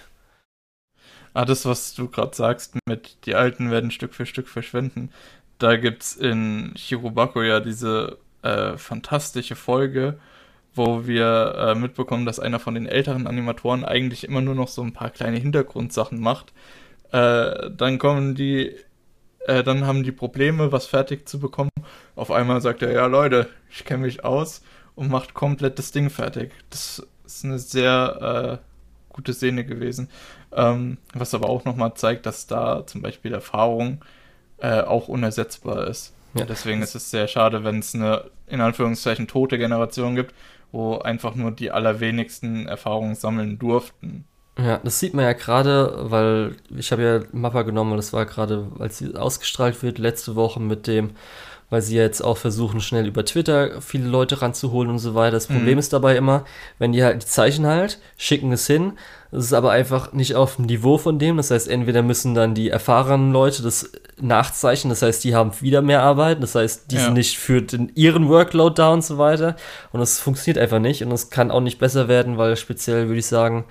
Das, was du gerade sagst, mit die Alten werden Stück für Stück verschwinden. Da gibt's in Shirobako ja diese fantastische Folge, wo wir mitbekommen, dass einer von den älteren Animatoren eigentlich immer nur noch so ein paar kleine Hintergrundsachen macht. Dann haben die Probleme, was fertig zu bekommen. Auf einmal sagt er, ja Leute, ich kenne mich aus und macht komplett das Ding fertig. Das ist eine sehr gute Szene gewesen. Was aber auch nochmal zeigt, dass da zum Beispiel Erfahrung auch unersetzbar ist. Ja. Deswegen ist es sehr schade, wenn es eine, in Anführungszeichen, tote Generation gibt, wo einfach nur die allerwenigsten Erfahrungen sammeln durften. Ja, das sieht man ja gerade, weil ich habe ja Mappa genommen und das war gerade, als sie ausgestrahlt wird, letzte Woche mit dem, weil sie jetzt auch versuchen, schnell über Twitter viele Leute ranzuholen und so weiter. Das Problem ist dabei immer, wenn die halt die Zeichen halt, schicken es hin, das ist aber einfach nicht auf dem Niveau von dem, das heißt, entweder müssen dann die erfahrenen Leute das nachzeichnen, das heißt, die haben wieder mehr Arbeit, das heißt, die sind nicht für ihren Workload da und so weiter und das funktioniert einfach nicht und es kann auch nicht besser werden, weil speziell würde ich sagen,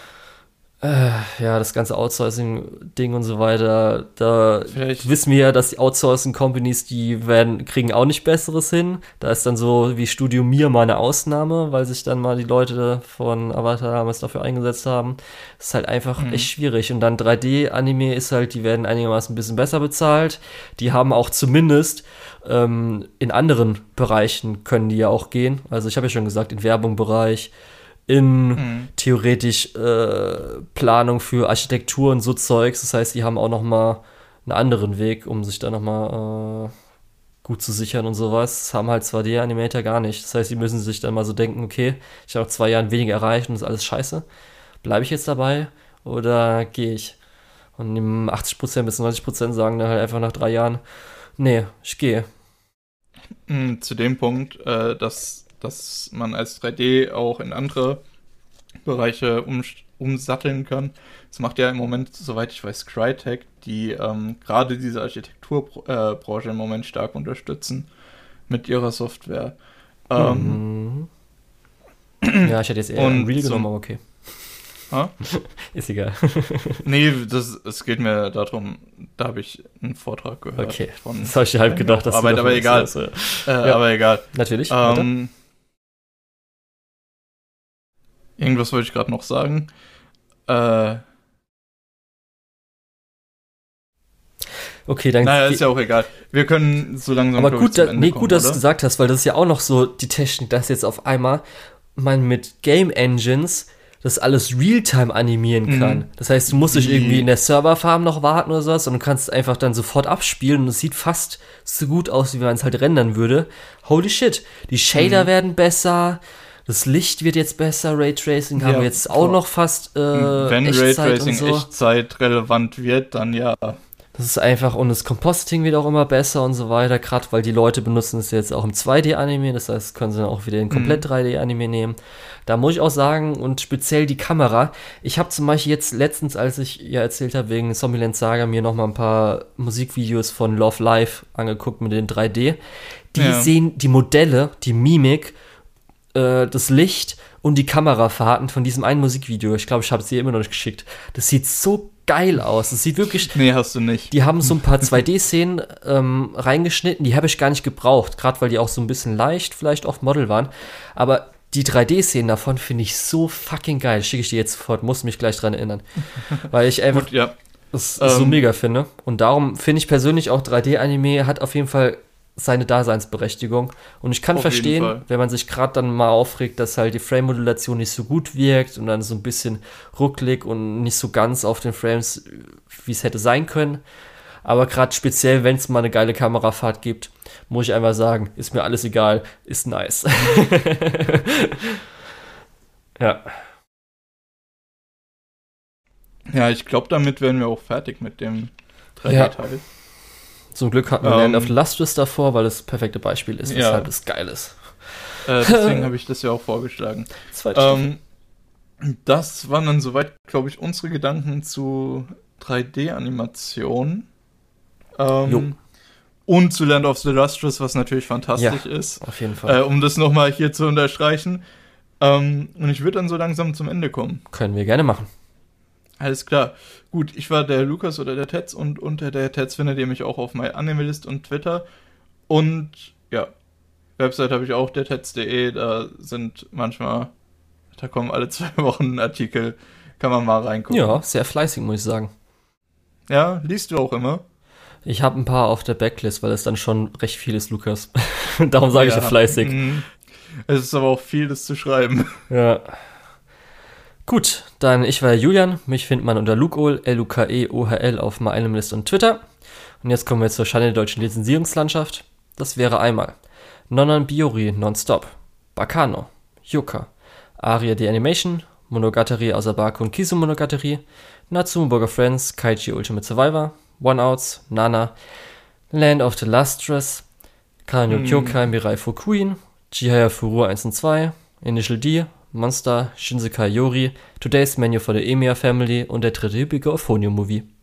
das ganze Outsourcing-Ding und so weiter, da wissen wir ja, dass die Outsourcing-Companies, kriegen auch nicht Besseres hin. Da ist dann so wie Studio Mir mal eine Ausnahme, weil sich dann mal die Leute von Avatar damals dafür eingesetzt haben. Das ist halt einfach echt schwierig. Und dann 3D-Anime ist halt, die werden einigermaßen ein bisschen besser bezahlt. Die haben auch zumindest in anderen Bereichen können die ja auch gehen. Also ich habe ja schon gesagt, in Werbung-Bereich, in theoretisch Planung für Architektur und so Zeugs. Das heißt, die haben auch noch mal einen anderen Weg, um sich da noch mal gut zu sichern und sowas. Das haben halt 2D-Animator gar nicht. Das heißt, die müssen sich dann mal so denken, okay, ich habe nach 2 Jahren weniger erreicht und das ist alles scheiße. Bleibe ich jetzt dabei oder gehe ich? Und 80% bis 90% sagen dann halt einfach nach 3 Jahren, nee, ich gehe. Zu dem Punkt, dass man als 3D auch in andere Bereiche umsatteln kann. Das macht ja im Moment, soweit ich weiß, Crytek, die gerade diese Architekturbranche im Moment stark unterstützen mit ihrer Software. Ja, ich hätte jetzt eher ein Reel genommen, aber okay. Ist egal. Nee, es geht mir darum, da habe ich einen Vortrag gehört. Okay, das habe ich dir halb gedacht. Dass aber egal. Aber egal. Natürlich. Irgendwas wollte ich gerade noch sagen. Okay, dann. Naja, ist ja auch egal. Wir können so langsam. Aber gut, dass du es gesagt hast, weil das ist ja auch noch so die Technik, dass jetzt auf einmal man mit Game Engines das alles Realtime animieren kann. Das heißt, du musst nicht irgendwie in der Serverfarm noch warten oder sowas, sondern du kannst einfach dann sofort abspielen und es sieht fast so gut aus, wie man es halt rendern würde. Holy shit. Die Shader werden besser, das Licht wird jetzt besser, Raytracing haben wir jetzt auch noch fast wenn Echtzeit Raytracing und so. Echtzeit relevant wird, dann ja. Das ist einfach, und das Compositing wird auch immer besser und so weiter, gerade weil die Leute benutzen es jetzt auch im 2D-Anime, das heißt, können sie dann auch wieder den komplett 3D-Anime nehmen. Da muss ich auch sagen, und speziell die Kamera, ich habe zum Beispiel jetzt letztens, als ich ja erzählt habe, wegen Zombieland Saga, mir noch mal ein paar Musikvideos von Love Live angeguckt mit den 3D. Die sehen die Modelle, die Mimik, das Licht und die Kamerafahrten von diesem einen Musikvideo. Ich glaube, ich habe es dir immer noch nicht geschickt. Das sieht so geil aus. Das sieht wirklich... Nee, hast du nicht. Die haben so ein paar 2D-Szenen reingeschnitten, die habe ich gar nicht gebraucht, gerade weil die auch so ein bisschen leicht vielleicht auf Model waren. Aber die 3D-Szenen davon finde ich so fucking geil. Schicke ich dir jetzt sofort, muss mich gleich dran erinnern. Weil ich einfach das so mega finde. Und darum finde ich persönlich auch 3D-Anime hat auf jeden Fall seine Daseinsberechtigung. Und ich kann verstehen, wenn man sich gerade dann mal aufregt, dass halt die Frame-Modulation nicht so gut wirkt und dann so ein bisschen rucklig und nicht so ganz auf den Frames, wie es hätte sein können. Aber gerade speziell, wenn es mal eine geile Kamerafahrt gibt, muss ich einfach sagen, ist mir alles egal, ist nice. Ja. Ja, ich glaube, damit werden wir auch fertig mit dem 3D-Teil. Zum Glück hatten wir Land of the Lustrous davor, weil das perfekte Beispiel ist, weshalb es geil ist. Deswegen habe ich das ja auch vorgeschlagen. Das waren dann soweit, glaube ich, unsere Gedanken zu 3D-Animation. Und zu Land of the Lustrous, was natürlich fantastisch ist. Auf jeden Fall. Um das nochmal hier zu unterstreichen. Und ich würde dann so langsam zum Ende kommen. Können wir gerne machen. Alles klar. Gut, ich war der Lukas oder der Tetz und unter der Tetz findet ihr mich auch auf MyAnimeList und Twitter. Und ja, Website habe ich auch, dertetz.de, da kommen alle 2 Wochen Artikel, kann man mal reingucken. Ja, sehr fleißig, muss ich sagen. Ja, liest du auch immer? Ich habe ein paar auf der Backlist, weil es dann schon recht viel ist, Lukas. Darum sage ich ja fleißig. Es ist aber auch viel, das zu schreiben. Ja. Gut, dann ich war Julian. Mich findet man unter Lukeohl, Lukeohl auf MyAnimeList und Twitter. Und jetzt kommen wir zur Schande der deutschen Lizenzierungslandschaft. Das wäre einmal Nonan Biori Nonstop, Bakano, Yuka, Aria the Animation, Monogatari Asabaku und Kisu Monogatari, Natsume Burger Friends, Kaichi Ultimate Survivor, One Outs, Nana, Land of the Lustrous, Kanyo Kyokai Mirai Fukuin, Chihaya Furu 1 und 2, Initial D, Monster, Shinsekai Yori, Today's Menu for the Emiya Family und der dritte Hibiko Euphonium Movie.